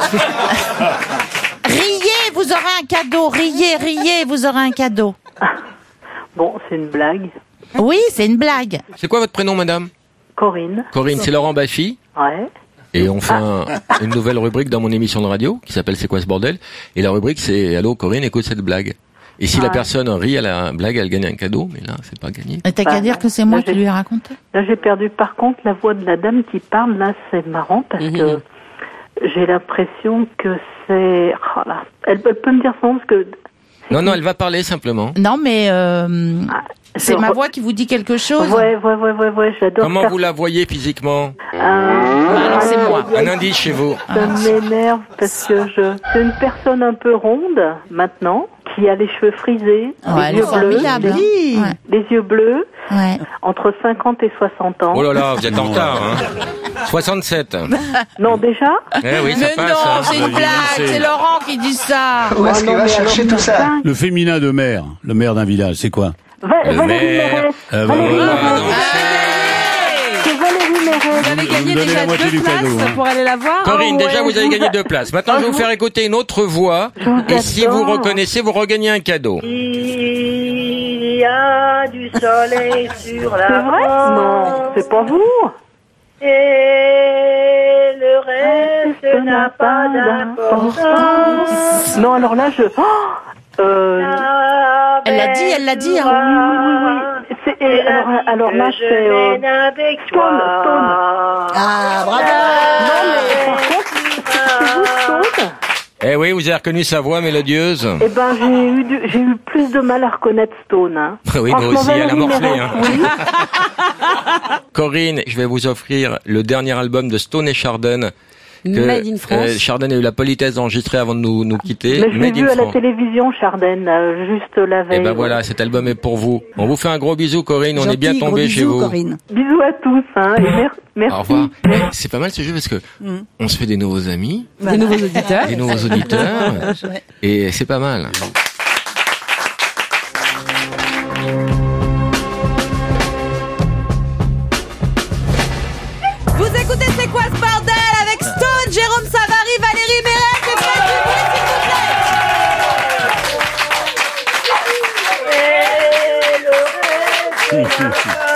Riez, vous aurez un cadeau, riez, vous aurez un cadeau. Bon, c'est une blague. Oui, c'est une blague. C'est quoi votre prénom, madame? Corinne. Corinne, c'est Laurent Baffy. Ouais. Et on fait une nouvelle rubrique dans mon émission de radio qui s'appelle C'est quoi ce bordel? Et la rubrique c'est Allô Corinne, écoute cette blague. Et si la personne rit à la blague, elle gagne un cadeau, mais là c'est pas gagné. Et t'as qu'à dire que c'est moi qui lui ai raconté. Là j'ai perdu. Par contre, la voix de la dame qui parle, là c'est marrant parce que j'ai l'impression que c'est... Oh là. Elle peut me dire son nom parce que... Non, elle va parler simplement. Non, mais c'est ma voix qui vous dit quelque chose. Ouais, j'adore. Comment vous la voyez physiquement? Alors c'est moi. Un indice chez vous. Ça m'énerve parce que c'est une personne un peu ronde maintenant, qui a les cheveux frisés, les yeux bleus, les yeux bleus, entre 50 et 60 ans. Oh là là, vous êtes en retard, hein. 67. Non, déjà? Oui, ça mais passe, non, hein. c'est une blague, c'est Laurent qui dit ça. Où est-ce qu'il va chercher tout ça? Le féminin de maire, le maire d'un village, c'est quoi? Valérie Mérès. Vous avez gagné déjà 2 places pour aller la voir. Corinne, déjà vous avez gagné 2 places. Maintenant, je vais vous faire écouter une autre voix. Et si vous reconnaissez, vous regagnez un cadeau. Il y a du soleil sur la France. Non, c'est pas vous. Et le reste n'a pas d'importance. Non, alors là, elle l'a dit. Hein. Oui. Alors là, c'est Stone. Ah, bravo. Non, mais par contre, c'est vous, Stone. Eh oui, vous avez reconnu sa voix mélodieuse. Eh ben, j'ai eu plus de mal à reconnaître Stone. Hein. Oui, moi aussi, elle a morflé. Hein. Oui. Corinne, je vais vous offrir le dernier album de Stone et Chardin. Made in France. Chardin a eu la politesse d'enregistrer avant de nous quitter. Mais je l'ai vu à la télévision, Chardin, juste la veille. Et ben voilà, cet album est pour vous. On vous fait un gros bisou, Corinne. On est bien tombé chez vous. Corinne. Bisous à tous, hein, et merci. Au revoir. C'est pas mal ce jeu parce que on se fait des nouveaux amis. Des nouveaux auditeurs. Des nouveaux auditeurs. Et c'est pas mal. Vous écoutez C'est quoi ce bordel avec Stone, Jérôme Savary, Valérie Mérès et Fred Dubouis, s'il vous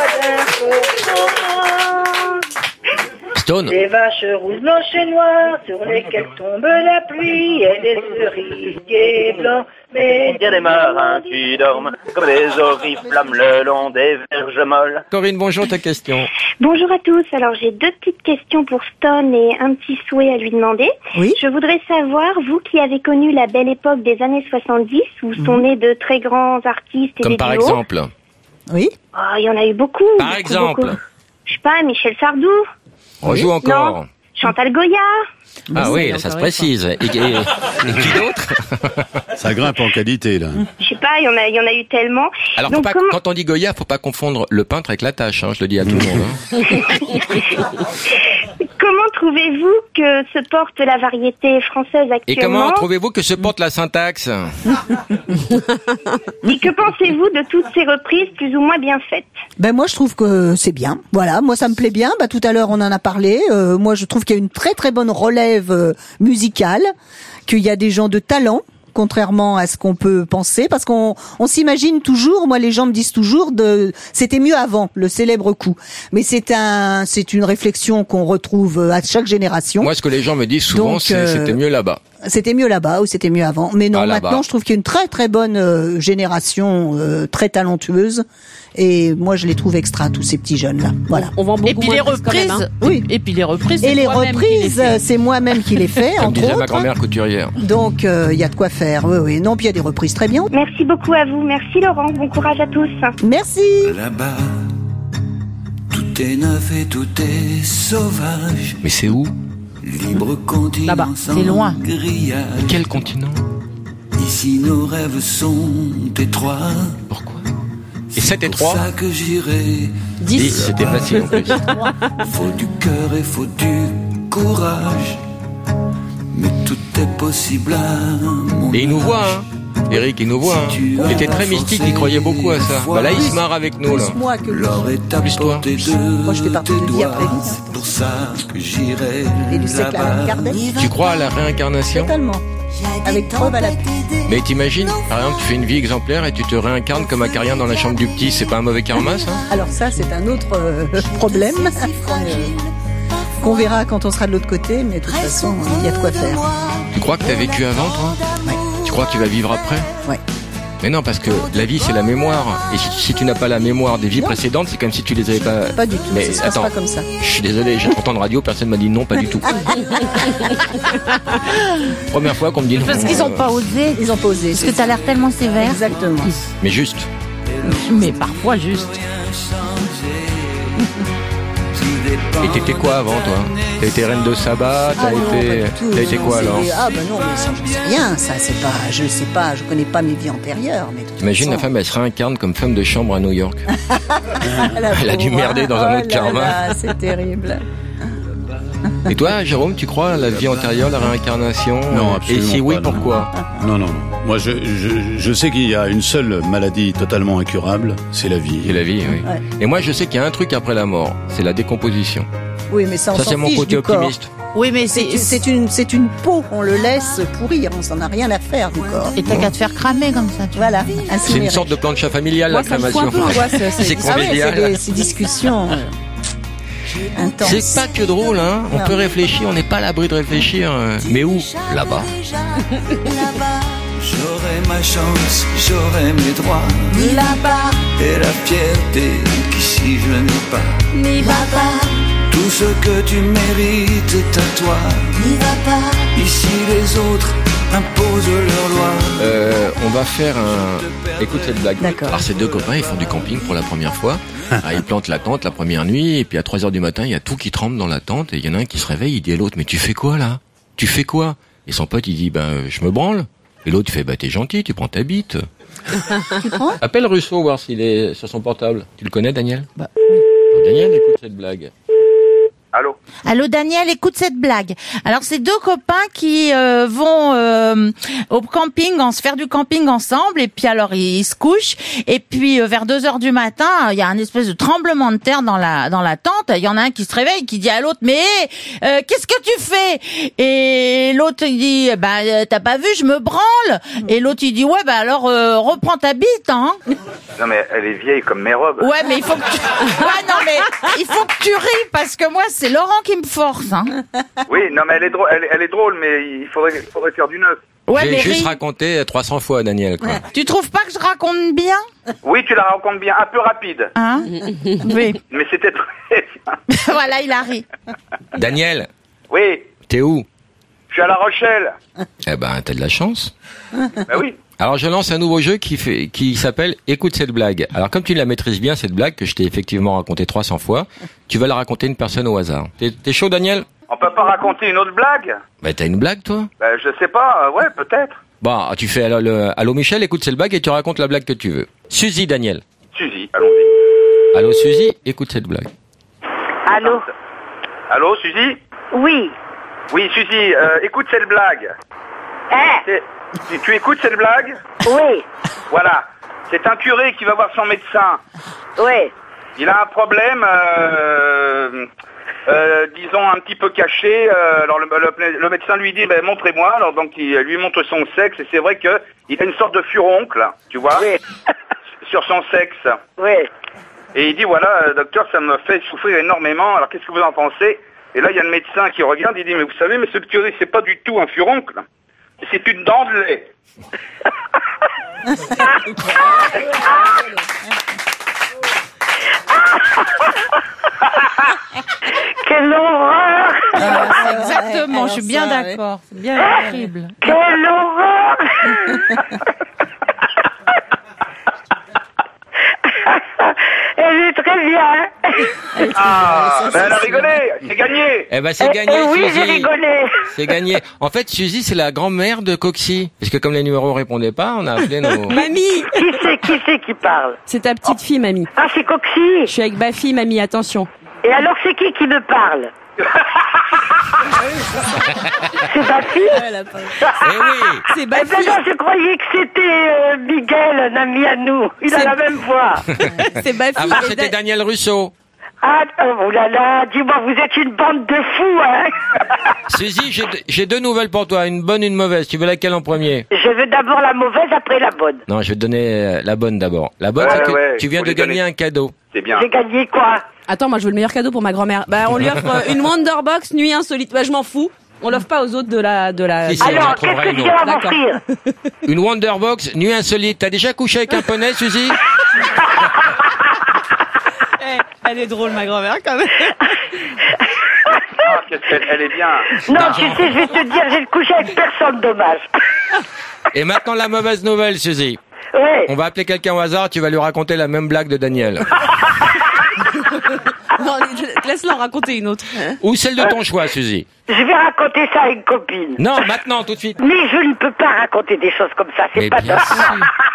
plaît. Stone. Des vaches rousses, blanches et noires sur lesquelles tombe la pluie et des cerisiers blancs. Mais il y a des marins qui dorment comme des oriflammes le long des verges molles. Corinne, bonjour, ta question. Bonjour à tous. Alors, j'ai 2 petites questions pour Stone et un petit souhait à lui demander. Oui. Je voudrais savoir, vous qui avez connu la belle époque des années 70, où sont nés de très grands artistes et Comme des par duos. exemple. Oui. Oh, il y en a eu beaucoup. Par exemple. Beaucoup. Je sais pas, Michel Sardou. On joue encore. Non. Chantal Goya. Ah oui, ça se précise. Et qui d'autre? Ça grimpe en qualité, là. Je sais pas, il y en a eu tellement. Alors, Donc, quand on dit Goya, faut pas confondre le peintre avec la tâche, hein, je le dis à tout le monde. Hein. Comment trouvez-vous que se porte la variété française actuellement? Et comment trouvez-vous que se porte la syntaxe? Et que pensez-vous de toutes ces reprises plus ou moins bien faites? Ben moi je trouve que c'est bien. Voilà, moi ça me plaît bien. Tout à l'heure on en a parlé. Moi je trouve qu'il y a une très très bonne relève musicale, qu'il y a des gens de talent. Contrairement à ce qu'on peut penser, parce qu'on s'imagine toujours, moi les gens me disent toujours c'était mieux avant, le célèbre coup. Mais c'est une réflexion qu'on retrouve à chaque génération. Moi ce que les gens me disent souvent c'était mieux là-bas. C'était mieux là-bas ou c'était mieux avant. Mais non, maintenant je trouve qu'il y a une très très bonne génération très talentueuse. Et moi, je les trouve extra, tous ces petits jeunes-là. Voilà. On vend beaucoup. Et puis les reprises, oui. Et puis les reprises, c'est moi-même qui les fais, Comme entre disait autres. ma grand-mère couturière. Donc, il y a de quoi faire. Oui. Non, puis il y a des reprises très bien. Merci beaucoup à vous. Merci Laurent. Bon courage à tous. Merci. Là-bas, tout est neuf et tout est sauvage. Mais c'est où? Libre continent. Là-bas, c'est loin. Grillage. Quel continent? Ici, nos rêves sont étroits. Pourquoi? Et 7 et 3? C'est pour ça que j'irai 10, c'était facile en plus. Faut du cœur et faut du courage. Mais tout est possible à mon Et il nous voit, hein. Eric, il nous voit, hein. Il était très mystique, il croyait beaucoup à ça. Là, il se marre avec nous, là. Plus moi que lui. Plus toi. Moi, je fais partie de vie après vie. C'est pour ça que j'irai Et du siècle à Gardel. Tu crois à la réincarnation? Totalement. Avec preuve à la Mais t'imagines, par exemple, tu fais une vie exemplaire et tu te réincarnes comme Acarien dans la chambre du petit, c'est pas un mauvais karma, ça? Alors ça, c'est un autre problème qu'on verra quand on sera de l'autre côté, mais de toute façon, il y a de quoi faire. Tu crois que t'as vécu avant, toi? Ouais. Tu crois que tu vas vivre après? Ouais. Mais non, parce que la vie, c'est la mémoire. Et si tu n'as pas la mémoire des vies précédentes, c'est comme si tu les avais pas... Pas du tout, Mais ça se passe attends, pas comme ça. Je suis désolé, j'ai 30 ans de radio, personne m'a dit non, pas du tout. Première fois qu'on me dit non. Parce qu'ils ont pas osé. Ils ont pas osé. Parce que t'as l'air tellement sévère. Exactement. Mais juste. Mais parfois juste. Et t'étais quoi avant, toi? T'as été reine de Saba, t'as été quoi alors? Ah ben non, mais ça, je sais rien, ça c'est pas, je sais pas, je connais pas mes vies antérieures. Mais imagine la femme, elle se réincarne comme femme de chambre à New York. Elle a dû merder dans un autre karma. C'est terrible. Et toi, Jérôme, tu crois à la vie antérieure, la réincarnation? Non, absolument. Et si oui, pas, pourquoi? Non. Moi, je sais qu'il y a une seule maladie totalement incurable, c'est la vie. C'est la vie, oui. Ouais. Et moi, je sais qu'il y a un truc après la mort, c'est la décomposition. Oui, mais ça, on s'en c'est mon fiche côté du corps. optimiste. Oui, mais c'est une peau, on le laisse pourrir, on s'en a rien à faire du corps. Et t'as qu'à te faire cramer comme ça. Voilà. C'est une sorte de plancha familial, la crémation. C'est convivial. C'est ces discussions intenses. C'est pas que drôle, hein. On peut réfléchir, on n'est pas à l'abri de réfléchir. Mais où? Là-bas. J'aurai ma chance, j'aurai mes droits. Là-bas, Et la fierté qu'ici je n'ai pas. n'y va pas, Tout ce que tu mérites est à toi. n'y va pas. Ici les autres imposent leurs lois. On va faire un... Écoute cette blague. D'accord. Alors ces deux copains, ils font du camping pour la première fois. Alors, ils plantent la tente la première nuit, et puis à 3h du matin, il y a tout qui tremble dans la tente, et il y en a un qui se réveille, il dit à l'autre, mais tu fais quoi là? Tu fais quoi? Et son pote, il dit, je me branle. Et l'autre, il fait, t'es gentil, tu prends ta bite. Tu prends? Appelle Russo, voir s'il est sur son portable. Tu le connais, Daniel? Daniel, écoute cette blague. Allô? Allô Daniel, écoute cette blague. Alors c'est deux copains qui vont au camping, se faire du camping ensemble, et puis alors ils se couchent, et puis vers 2h du matin, il y a un espèce de tremblement de terre dans la tente. Il y en a un qui se réveille, qui dit à l'autre, mais qu'est-ce que tu fais? Et l'autre il dit, t'as pas vu, je me branle. Et l'autre il dit, ouais, alors reprends ta bite, hein. Non mais elle est vieille comme mes robes. Ouais, mais il faut que tu... Ouais, non, mais il faut que tu ris, parce que moi, c'est Laurent qui me force, hein. Oui, non mais elle est drôle, mais il faudrait faire du neuf. Ouais, J'ai mais juste ris. raconté 300 fois, Daniel, quoi. Tu trouves pas que je raconte bien? Oui, tu la racontes bien, un peu rapide. Hein? Oui. Mais c'était très bien. Voilà, il a ri. Daniel, Oui, t'es où? je suis à La Rochelle. Eh t'as de la chance. Ben oui. Alors je lance un nouveau jeu qui s'appelle Écoute cette blague. Alors comme tu la maîtrises bien, cette blague que je t'ai effectivement racontée 300 fois, tu vas la raconter à une personne au hasard. T'es chaud, Daniel? On peut pas raconter une autre blague? Bah, t'as une blague, toi? Bah, je sais pas, ouais, peut-être. Bon, tu fais allô Michel, écoute cette blague et tu racontes la blague que tu veux. Suzy, Daniel. Suzy, allons-y. Allô Suzy, écoute cette blague. Allô? Allô, Suzy? Oui. Oui, Suzy, écoute cette blague. Tu écoutes cette blague? Oui. Voilà. C'est un curé qui va voir son médecin. Oui. Il a un problème, disons, un petit peu caché. Alors le médecin lui dit, ben, montrez-moi. Alors donc il lui montre son sexe. Et c'est vrai que il a une sorte de furoncle, tu vois, oui. sur son sexe. Oui. Et il dit, voilà, docteur, ça me fait souffrir énormément. Alors qu'est-ce que vous en pensez? Et là, il y a le médecin qui regarde. Il dit, mais vous savez, monsieur le curé, c'est pas du tout un furoncle. C'est une dent de lait. Quelle horreur! Exactement, je suis bien d'accord. C'est bien horrible. Quelle horreur! Elle est très bien. Ah, ben elle a rigolé, c'est gagné. Eh ben c'est gagné, oui, Suzy. j'ai rigolé. C'est gagné. En fait, Suzy, c'est la grand-mère de Coxy. Parce que comme les numéros répondaient pas, on a appelé nos... Mamie! Qui c'est qui parle? C'est ta petite fille, mamie. Ah, c'est Coxy. Je suis avec ma fille, mamie, attention. Et alors, c'est qui me parle? C'est ma fille? Eh oui. C'est ma Eh ben fille. non, je croyais que c'était Miguel, un ami à nous. Il a la même voix. C'est ma fille. Avant, Et c'était Daniel Russo. Ah, oh là là, dis-moi, vous êtes une bande de fous, hein? Suzy, j'ai deux nouvelles pour toi, une bonne, une mauvaise. Tu veux laquelle en premier? Je veux d'abord la mauvaise, après la bonne. Non, je vais te donner la bonne d'abord. La bonne, c'est que tu viens de gagner un cadeau. C'est bien. J'ai gagné quoi? Attends, moi je veux le meilleur cadeau pour ma grand-mère. Bah on lui offre une Wonderbox nuit insolite. Bah je m'en fous. On l'offre pas aux autres de la. Si, si, Alors, qu'est-ce que je vais m'offrir? Une Wonderbox nuit insolite. T'as déjà couché avec un poney, Suzy? Elle est drôle, ma grand-mère, quand même. Ah, qu'est-ce qu'elle est bien. Non, tu sais, je vais te dire, j'ai couché avec personne, dommage. Et maintenant la mauvaise nouvelle, Suzy. Oui. On va appeler quelqu'un au hasard. Tu vas lui raconter la même blague de Daniel. Non, laisse-leur raconter une autre. Ou celle de ton choix, Suzy. Je vais raconter ça à une copine. Non, maintenant, tout de suite. Mais je ne peux pas raconter des choses comme ça, c'est Mais pas bien top. sûr.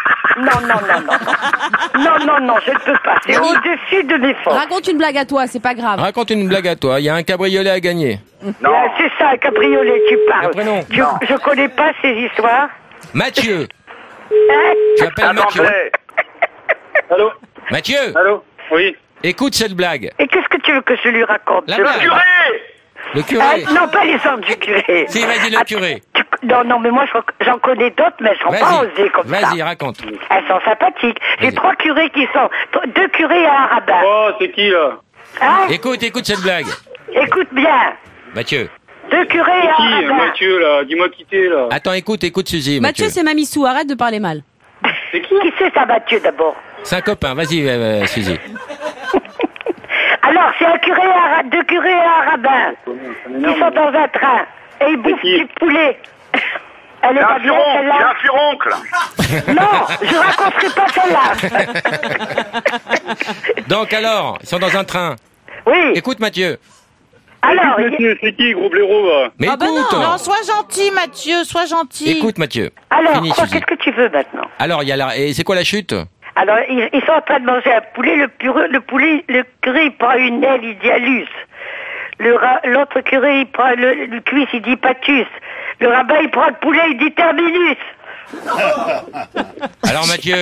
Non, je ne peux pas. C'est Oui. au-dessus de mes forces. Raconte une blague à toi, c'est pas grave. Raconte une blague à toi. Il y a un cabriolet à gagner. Non. C'est ça, un cabriolet, tu parles. Le prénom. Je connais pas ces histoires. Mathieu. Hein? Tu appelles Mathieu. Attendez. Allô? Mathieu. Allô? Oui. Écoute cette blague. Et qu'est-ce que tu veux que je lui raconte? La Le blague. curé! Le curé. Non, pas les hommes du curé. Si, vas-y, le curé. Non, mais moi, j'en connais d'autres, mais elles sont pas osées comme ça. Vas-y, raconte. Elles sont sympathiques. J'ai Vas-y. 3 curés qui sont... 2 curés et un rabbin. Oh, c'est qui, là? Hein? Écoute cette blague. Écoute bien. Mathieu. 2 curés et un Qui, rabbin. Mathieu, là? Dis-moi qui t'es, là. Attends, écoute Suzy. Mathieu, c'est Mamie Sou, arrête de parler mal. C'est qui? Qui c'est ça, Mathieu, d'abord? C'est un copain. Vas-y, Suzy. Alors, c'est 2 curés et un rabbin. Ils sont dans un train. Et ils bouffent qui? du poulet. Elle est pas bien, Il a celle-là? un furoncle. Non, je raconterai pas celle-là. Donc alors, ils sont dans un train. Oui. Écoute Mathieu. Alors, Mathieu, c'est qui, gros blaireau, va? Mais Ah bah écoute. Non, sois gentil, Mathieu, sois gentil. Écoute Mathieu. alors, Fini, quoi, Suzy. qu'est-ce que tu veux maintenant? Alors, il y a et c'est quoi la chute? Alors, ils sont en train de manger un poulet. Le curé, il prend une aile, il dit alus. L'autre curé, il prend le cuisse, il dit patus. Le rabbin, il prend le poulet, il dit terminus. Alors Mathieu,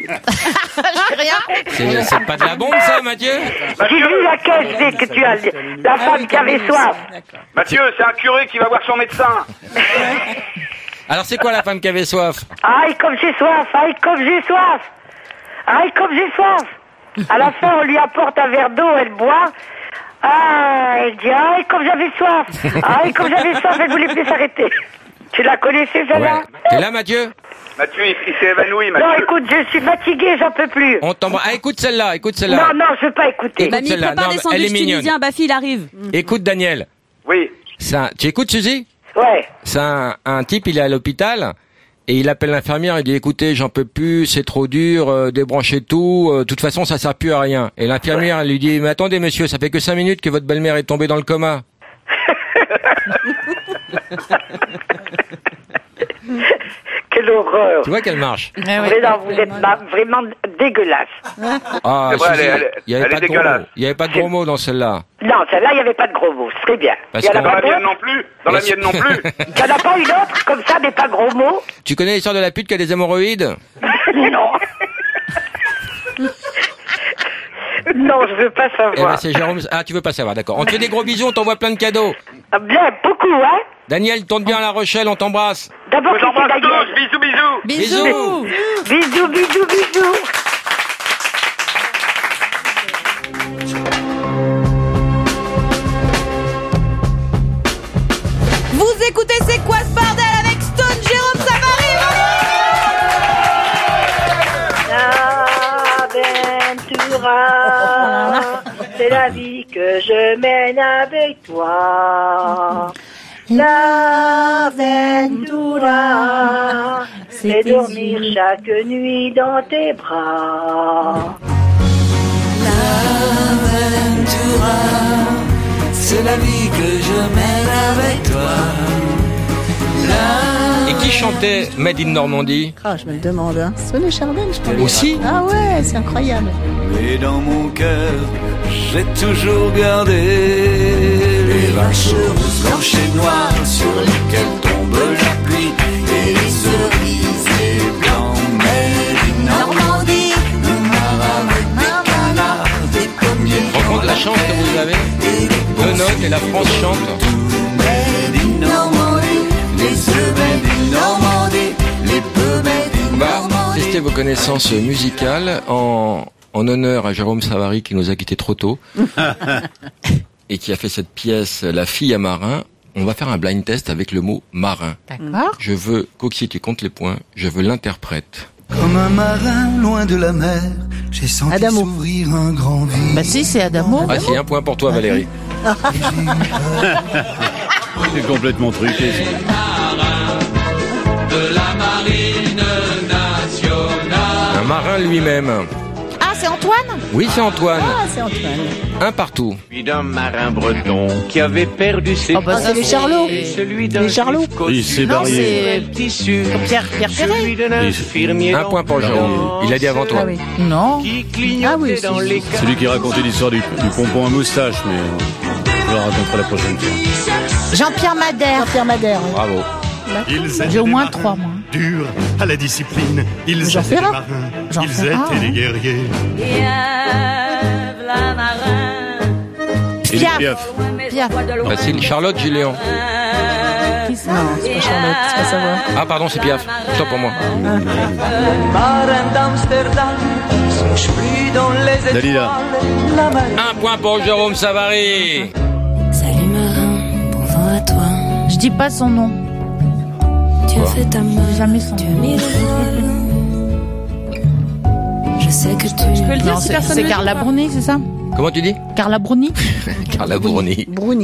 Rien. c'est pas de la bombe ça, Mathieu? Dis-lui laquelle c'est que tu as, la femme qui avait soif. Mathieu, c'est un curé qui va voir son médecin. Alors c'est quoi la femme qui avait soif? Aïe, comme j'ai soif, aïe, comme j'ai soif. Aïe, comme j'ai soif. À la fin, on lui apporte un verre d'eau, elle boit. Ah, elle dit, aïe, comme j'avais soif. Aïe, comme j'avais soif, elle voulait plus s'arrêter. Tu la connaissais, celle-là? Ouais. T'es là Mathieu? Mathieu, il s'est évanoui, Non, Mathieu. écoute, je suis fatiguée, j'en peux plus. On t'embrasse. Ah, écoute celle-là. Non, je veux pas écouter. Écoute Mamie, celle-là. prépare Non, des elle sandwichs est mignonne. tunisiens, Bafi, il arrive. Écoute Daniel. Oui. Tu écoutes Suzy? Ouais. C'est un type, il est à l'hôpital et il appelle l'infirmière, il dit écoutez, j'en peux plus, c'est trop dur, débranchez tout, de toute façon ça sert plus à rien. Et l'infirmière elle lui dit mais attendez monsieur, ça fait que 5 minutes que votre belle-mère est tombée dans le coma. Quelle horreur. Tu vois qu'elle marche. Vraiment, vous êtes vraiment dégueulasse. Ah, C'est vrai, il n'y avait, avait pas de gros mots dans celle-là. Non, celle-là, il n'y avait pas de gros mots. C'est très bien. Parce Il y en a qu'on- pas Dans la mienne d'autres non plus. Dans la mienne non plus. Il n'y en a pas une autre comme ça, mais pas gros mots? Tu connais l'histoire de la pute qui a des hémorroïdes? Non. Non, je veux pas Eh ben, savoir. c'est Jérôme. Ah, tu veux pas savoir, d'accord. On te fait des gros bisous, on t'envoie plein de cadeaux. Ah, bien, beaucoup, hein? Daniel, tourne bien à La Rochelle, on t'embrasse. D'abord, Vous c'est embrasse Daniel. tous. Bisous, bisous. Bisous. Bisous, bisous, bisous. Vous écoutez C'est quoi ce bordel avec Stone, Jérôme Savary. L'aventura, c'est la vie que je mène avec toi. L'aventura, c'est dormir chaque nuit dans tes bras. L'aventura, c'est la vie que je mène avec toi. Et qui chantait Made in Normandie? Ah, je me le demande. Hein. Sonny Chardin, je pense. Aussi? Ah ouais, c'est incroyable. Mais dans mon cœur, j'ai toujours gardé les vaches rousses, blanches et noires sur lesquelles tombe la pluie et les cerisiers blancs. Made in Normandie, le marin avec des canards, des pommiers. Rencontre la chance que vous avez. Deux notes et la France chante. Made in Normandie, les œufs made in Normandie, les bœufs made in On va Normandie. tester vos connaissances musicales en honneur à Jérôme Savary qui nous a quittés trop tôt et qui a fait cette pièce La fille à marin. On va faire un blind test avec le mot marin. D'accord. Je veux, Coxy, tu comptes les points, je veux l'interprète. Comme un marin loin de la mer, j'ai senti Adamo. s'ouvrir un grand vide. Bah si, c'est Adamo. Ah si, un point pour toi Valérie. C'est complètement truqué. ça. De la marine nationale. Un marin lui-même. Ah, c'est Antoine. Oui, c'est Antoine. Ah, c'est Antoine. Un partout. Celui d'un marin breton qui avait perdu ses Oh, bah, ça, c'est les Charlots. et celui d'un Les Charlots. Il s'est Non, barrié. c'est tissu, Pierre Ferré. celui d'un infirmier Un point pour Jérôme. Il a dit avant toi. Ah oui. Non. qui clignotait Ah oui, dans si. les C'est lui qui racontait l'histoire du pompon à moustache, mais je la raconterai la prochaine fois. Jean-Pierre Madère. Jean-Pierre Madère. Oui. Bravo. J'ai au moins 3 mois. Durs à la discipline, ils Jean étaient des Ferrat. marins, Jean ils Ferrat, étaient des guerriers. Et Piaf. Piaf. Piaf. Facile. Charlotte Géléon. Non, c'est pas Charlotte, c'est pas savoir. Ah pardon, c'est Piaf. Stop pour moi. Marin d'Amsterdam, songe plus dans les étoiles. Dalila. La mer. Un point pour Jérôme Savary. Salut marin, bon vent à toi. Je dis pas son nom. Tu as fait ta main, Jamais son tu as nom. mis le voile. Je sais que tu Je peux le dire Non, si c'est personne c'est ne le dit Carla ou pas Bruni, c'est ça? Comment tu dis? Carla Bruni. Carla Bruni. Bruni.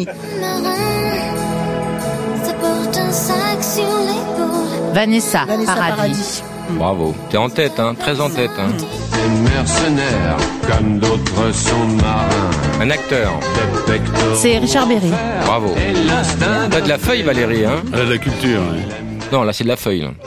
ça porte un sac sur l'épaule. Vanessa, Vanessa Paradis. Paradis. Bravo. T'es en tête, hein. Très en tête, hein. Des mercenaires, comme d'autres sont marins. Un acteur. Des pectoraux. C'est Richard Berry. Bravo. T'as de la feuille, Valérie, hein? Elle a de la culture. Ouais. Non, là, c'est de la feuille, là.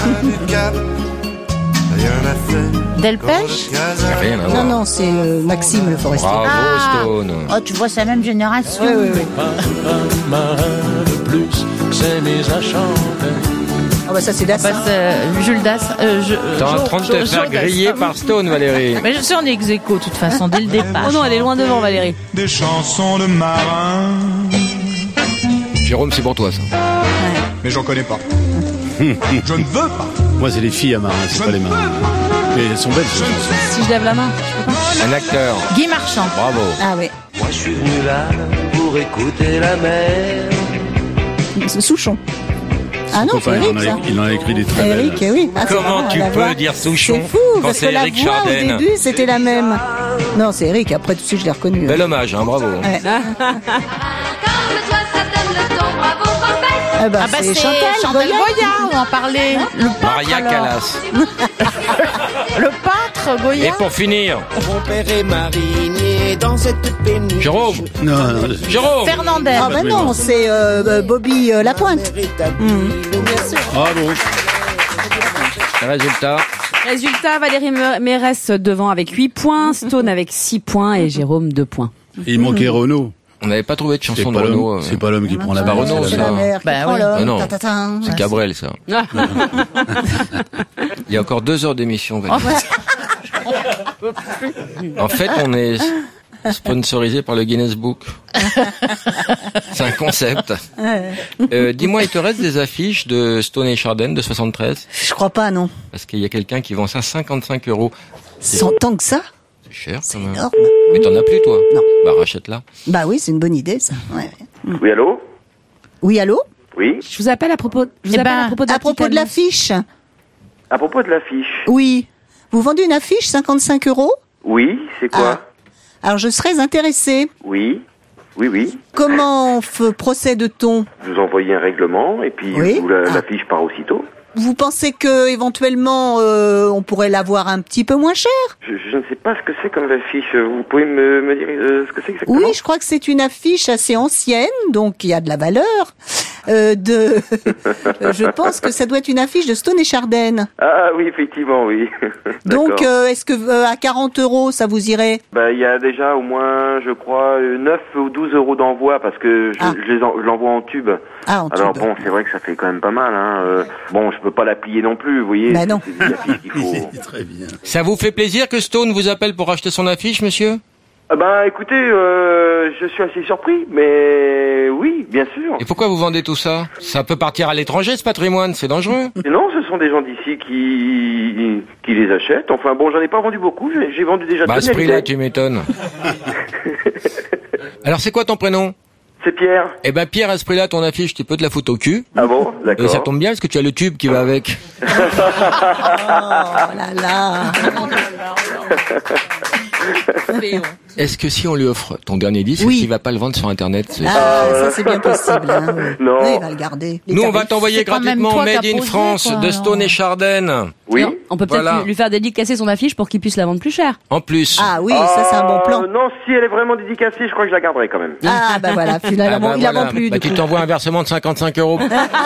Delpech. Rien à Non, voir. non, c'est Maxime Le Forestier. Bravo, Ah. Stone. Oh, tu vois, c'est la même génération. Oui, oui, oui. Marin de plus, c'est mes à chanter. Ah bah ça c'est Dassin. Bah, c'est, Jules Dassin. T'es en train de te faire griller par Stone, Valérie. Mais je suis en ex-aequo, de toute façon, dès le départ. Oh non, elle est loin devant, Valérie. Des chansons de marins. Jérôme, c'est pour toi, ça. Mais j'en connais pas. Je ne veux pas. Moi, c'est les filles à marins, c'est pas les marins. Mais elles sont belles, ces chansons. Si je lève la main. Un acteur. Guy Marchand. Bravo. Ah oui. Moi je suis venu là pour écouter la mer. C'est Souchon. Ah non, c'est Copain, Eric ça. il en a écrit des très belles. Eric, oui. Ah, c'est Comment marrant, tu la peux voix. dire Souchon C'est fou, quand parce c'est que la Eric voix Chardin? au début c'était la même. Non, c'est Eric, après tout de suite je l'ai reconnu. Bel hommage, hein, bravo. Ouais. c'est Chantal Goya, on en parlait. Le peintre, Maria Callas. Le peintre, Goya. Et pour finir, Mon père est marinier dans cette péniche. Jérôme. Non. Jérôme. Fernandez. Ah non, c'est Bobby Lapointe. Bien sûr. Ah bon. Résultat, Valérie Mérès devant avec 8 points, Stone avec 6 points et Jérôme 2 points. Il manquait Renaud. On n'avait pas trouvé de chanson de Renaud. C'est pas l'homme qui prend la mer. mer. Renaud, c'est ça. la mer qui prend l'homme. Non, Ta-ta-ta. c'est Cabrel, ça. Il y a encore 2 heures d'émission, Valérie. En fait, on est sponsorisé par le Guinness Book. C'est un concept. Dis-moi, il te reste des affiches de Stone et Chardin de 73? Je crois pas, non. Parce qu'il y a quelqu'un qui vend ça 55 €. Tant que ça? C'est cher, c'est quand même. énorme. Mais t'en as plus, toi? Non. Bah, rachète-la. Bah oui, c'est une bonne idée, ça. Ouais. Oui, allô? Oui, allô? Oui. Je vous appelle à propos, à propos de l'affiche. À propos de l'affiche. Oui. Vous vendez une affiche 55 €? Oui, c'est quoi? Alors, je serais intéressée. Oui. Oui. Comment procède-t-on? Vous envoyez un règlement et puis l'affiche part aussitôt. Vous pensez que éventuellement on pourrait l'avoir un petit peu moins cher? Je ne sais pas ce que c'est comme affiche. Vous pouvez me dire ce que c'est exactement? Oui, je crois que c'est une affiche assez ancienne, donc il y a de la valeur. Je pense que ça doit être une affiche de Stone et Chardin. Ah oui, effectivement, oui. Donc, est-ce que à 40 € ça vous irait? Bah, il y a déjà au moins, je crois, 9 ou 12 € d'envoi parce que je l'envoie en tube. Ah, en Alors tube. bon, c'est vrai que ça fait quand même pas mal. Hein. Bon, je peux pas la plier non plus, vous voyez. Bah non. C'est des affiches qu'il faut. Très bien. Ça vous fait plaisir que Stone vous appelle pour acheter son affiche, monsieur? Bah écoutez, je suis assez surpris, mais oui, bien sûr. Et pourquoi vous vendez tout ça? Ça peut partir à l'étranger, ce patrimoine, c'est dangereux. Et non, ce sont des gens d'ici qui les achètent. Enfin bon, j'en ai pas vendu beaucoup, j'ai vendu déjà Bah à ce prix-là, tu m'étonnes. Alors c'est quoi ton prénom? C'est Pierre. Eh ben Pierre, à ce prix-là, ton affiche, tu peux te la foutre au cul. Ah bon? D'accord. Et ça tombe bien parce que tu as le tube qui va avec. Oh là là. Est-ce que si on lui offre ton dernier disque, il va pas le vendre sur Internet? Ça c'est bien possible. Hein. Non. Oui, il va le garder. Nous, on va t'envoyer gratuitement Made in France de Stone et Chardin. Oui. Non, on peut peut-être lui faire dédicacer son affiche pour qu'il puisse la vendre plus cher. En plus. Ah oui, ça c'est un bon plan. Non, si elle est vraiment dédicacée, je crois que je la garderai quand même. Ah bah voilà, finalement, il la vend plus. Bah, tu t'envoies un versement de 55 €.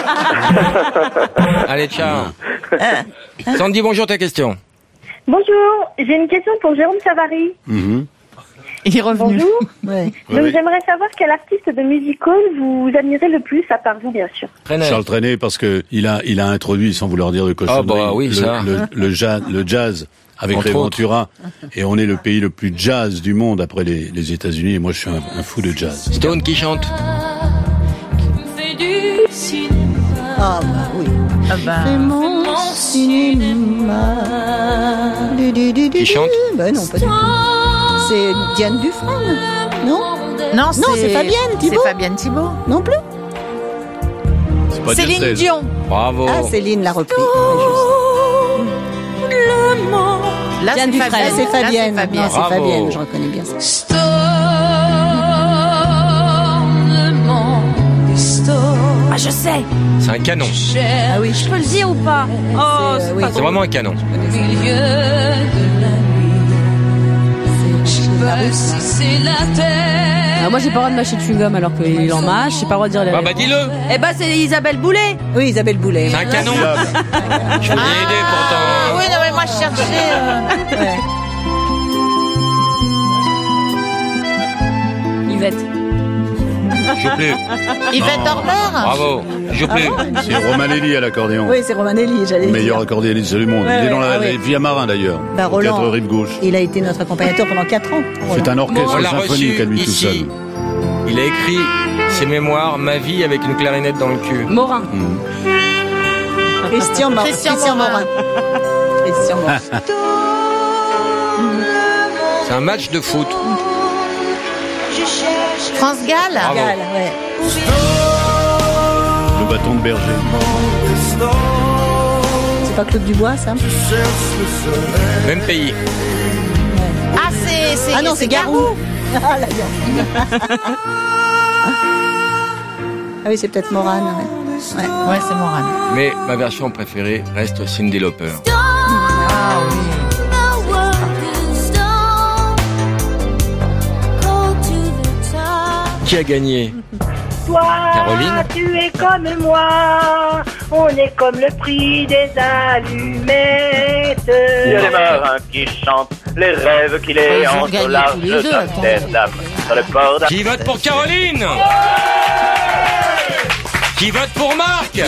Allez, ciao. Sandy, bonjour, ta question. Bonjour, j'ai une question pour Jérôme Savary. Il est revenu. Bonjour. Ouais. Donc j'aimerais savoir quel artiste de musical vous admirez le plus, à part vous bien sûr. Charles Trenet, parce que il a introduit, sans vouloir dire de cochonnerie, bah oui, ça. le jazz avec Entre les Ventura, et on est le pays le plus jazz du monde après les États-Unis, et moi je suis un fou de jazz. Stone qui chante. Ah bah oui. Ah bah. C'est mon cinéma. Qui chante? Bah non, pas du tout. C'est Diane Dufresne, non? Non, c'est Fabienne Thibault. C'est Fabienne Thibault. Non plus? C'est pas Céline Diane. Dion. Bravo. Ah, Céline l'a repris. Là, Diane c'est Dufresne. Fabienne. C'est Fabienne. Là, c'est Fabienne. Non, c'est Bravo. Fabienne, je reconnais bien ça. Ah, je sais. C'est un canon. Ah oui, Je peux le dire ou pas? Oh, c'est, oui. C'est vraiment un canon. Ah, moi, j'ai pas le droit de mâcher de chewing-gum alors qu'il en mâche. J'ai pas le droit de dire les Bah dis-le. Eh ben, c'est Isabelle Boulet. Oui, Isabelle Boulet. C'est un canon. Je voulais aider pourtant. Oui, non, mais moi, je cherchais... Ouais. Yvette. Je joue plus. Yvette Horner. Bravo. Je joue plus. C'est Romanelli à l'accordéon. Oui, c'est Romanelli, j'allais Le dire. meilleur accordéoniste du monde. Ouais, il est dans ouais, les Via Marin d'ailleurs. Bah, aux Roland. 4 rives gauche. Il a été notre accompagnateur pendant 4 ans. C'est un On orchestre l'a symphonique reçu à lui tout seul. ici. Il a écrit ses mémoires, Ma vie avec une clarinette dans le cul. Morin. Christian Morin. Christian Morin. Christian Morin. C'est un match de foot. France Gall. Bravo. Gall, ouais. Le bâton de berger. C'est pas Claude Dubois, ça? Même pays. Ah, c'est... Ah non, c'est Garou. Ah, la viande. Ah oui, c'est peut-être Morane. Ouais. Ouais, c'est Morane. Mais ma version préférée reste Cyndi Lauper. Ah oui. Qui a gagné? Toi, Caroline. tu es comme moi, on est comme le prix des allumettes. Il y a les marins qui chantent les rêves qu'il est Ils ont entre gagné large tous les deux, d'Amsterdam, sur le port Qui vote pour Caroline? Qui vote pour Marc?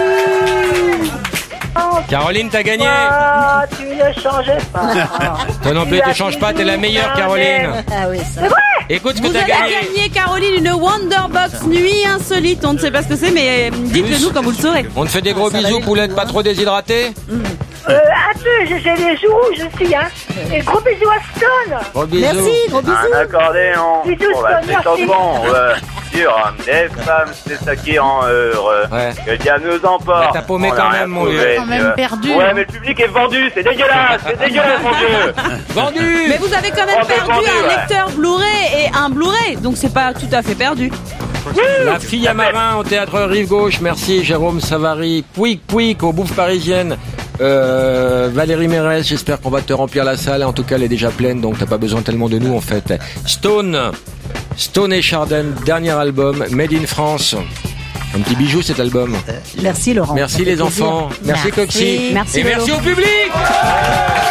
Caroline, t'as gagné. Toi, tu ne changes pas. Toi non plus, tu changes pas, t'es la meilleure, Caroline. Ah oui, ça. C'est vrai? Écoute ce que Vous t'as avez gagné. gagné, Caroline, une Wonderbox Nuit Insolite. On ne sait pas ce que c'est, mais dites-le nous quand vous le saurez. On te fait des gros bisous, poulette, pas trop déshydratée. Un peu, j'ai les joues rouges aussi, hein. Et gros bisous à Stone. Gros bisous. Merci, gros bisous. un accordéon Bisous, pour la Stone, merci. chanson sur des femmes, c'est ça qui rend heureux. Ouais. Que Dieu nous emporte. Ouais, t'as paumé On quand a même, rien mon trouvé, vieux. Quand même Dieu. perdu. Ouais, mais le public est vendu, c'est dégueulasse, mon Dieu. Vendu. Mais vous avez quand même Oh, mais perdu vendu, un ouais. lecteur Blu-ray et un Blu-ray, donc c'est pas tout à fait perdu. La fille à marin au théâtre Rive Gauche. Merci Jérôme Savary. Pouic aux bouffes parisiennes. Valérie Mérès, j'espère qu'on va te remplir la salle. En tout cas, elle est déjà pleine, donc t'as pas besoin tellement de nous en fait. Stone et Chardin, dernier album, Made in France. Un petit bijou cet album. Merci Laurent. Merci Ça fait les plaisir. enfants. Merci Coxy. Merci, Et Lolo. merci au public.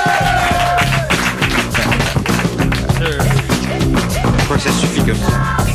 Je crois que ça suffit comme ça.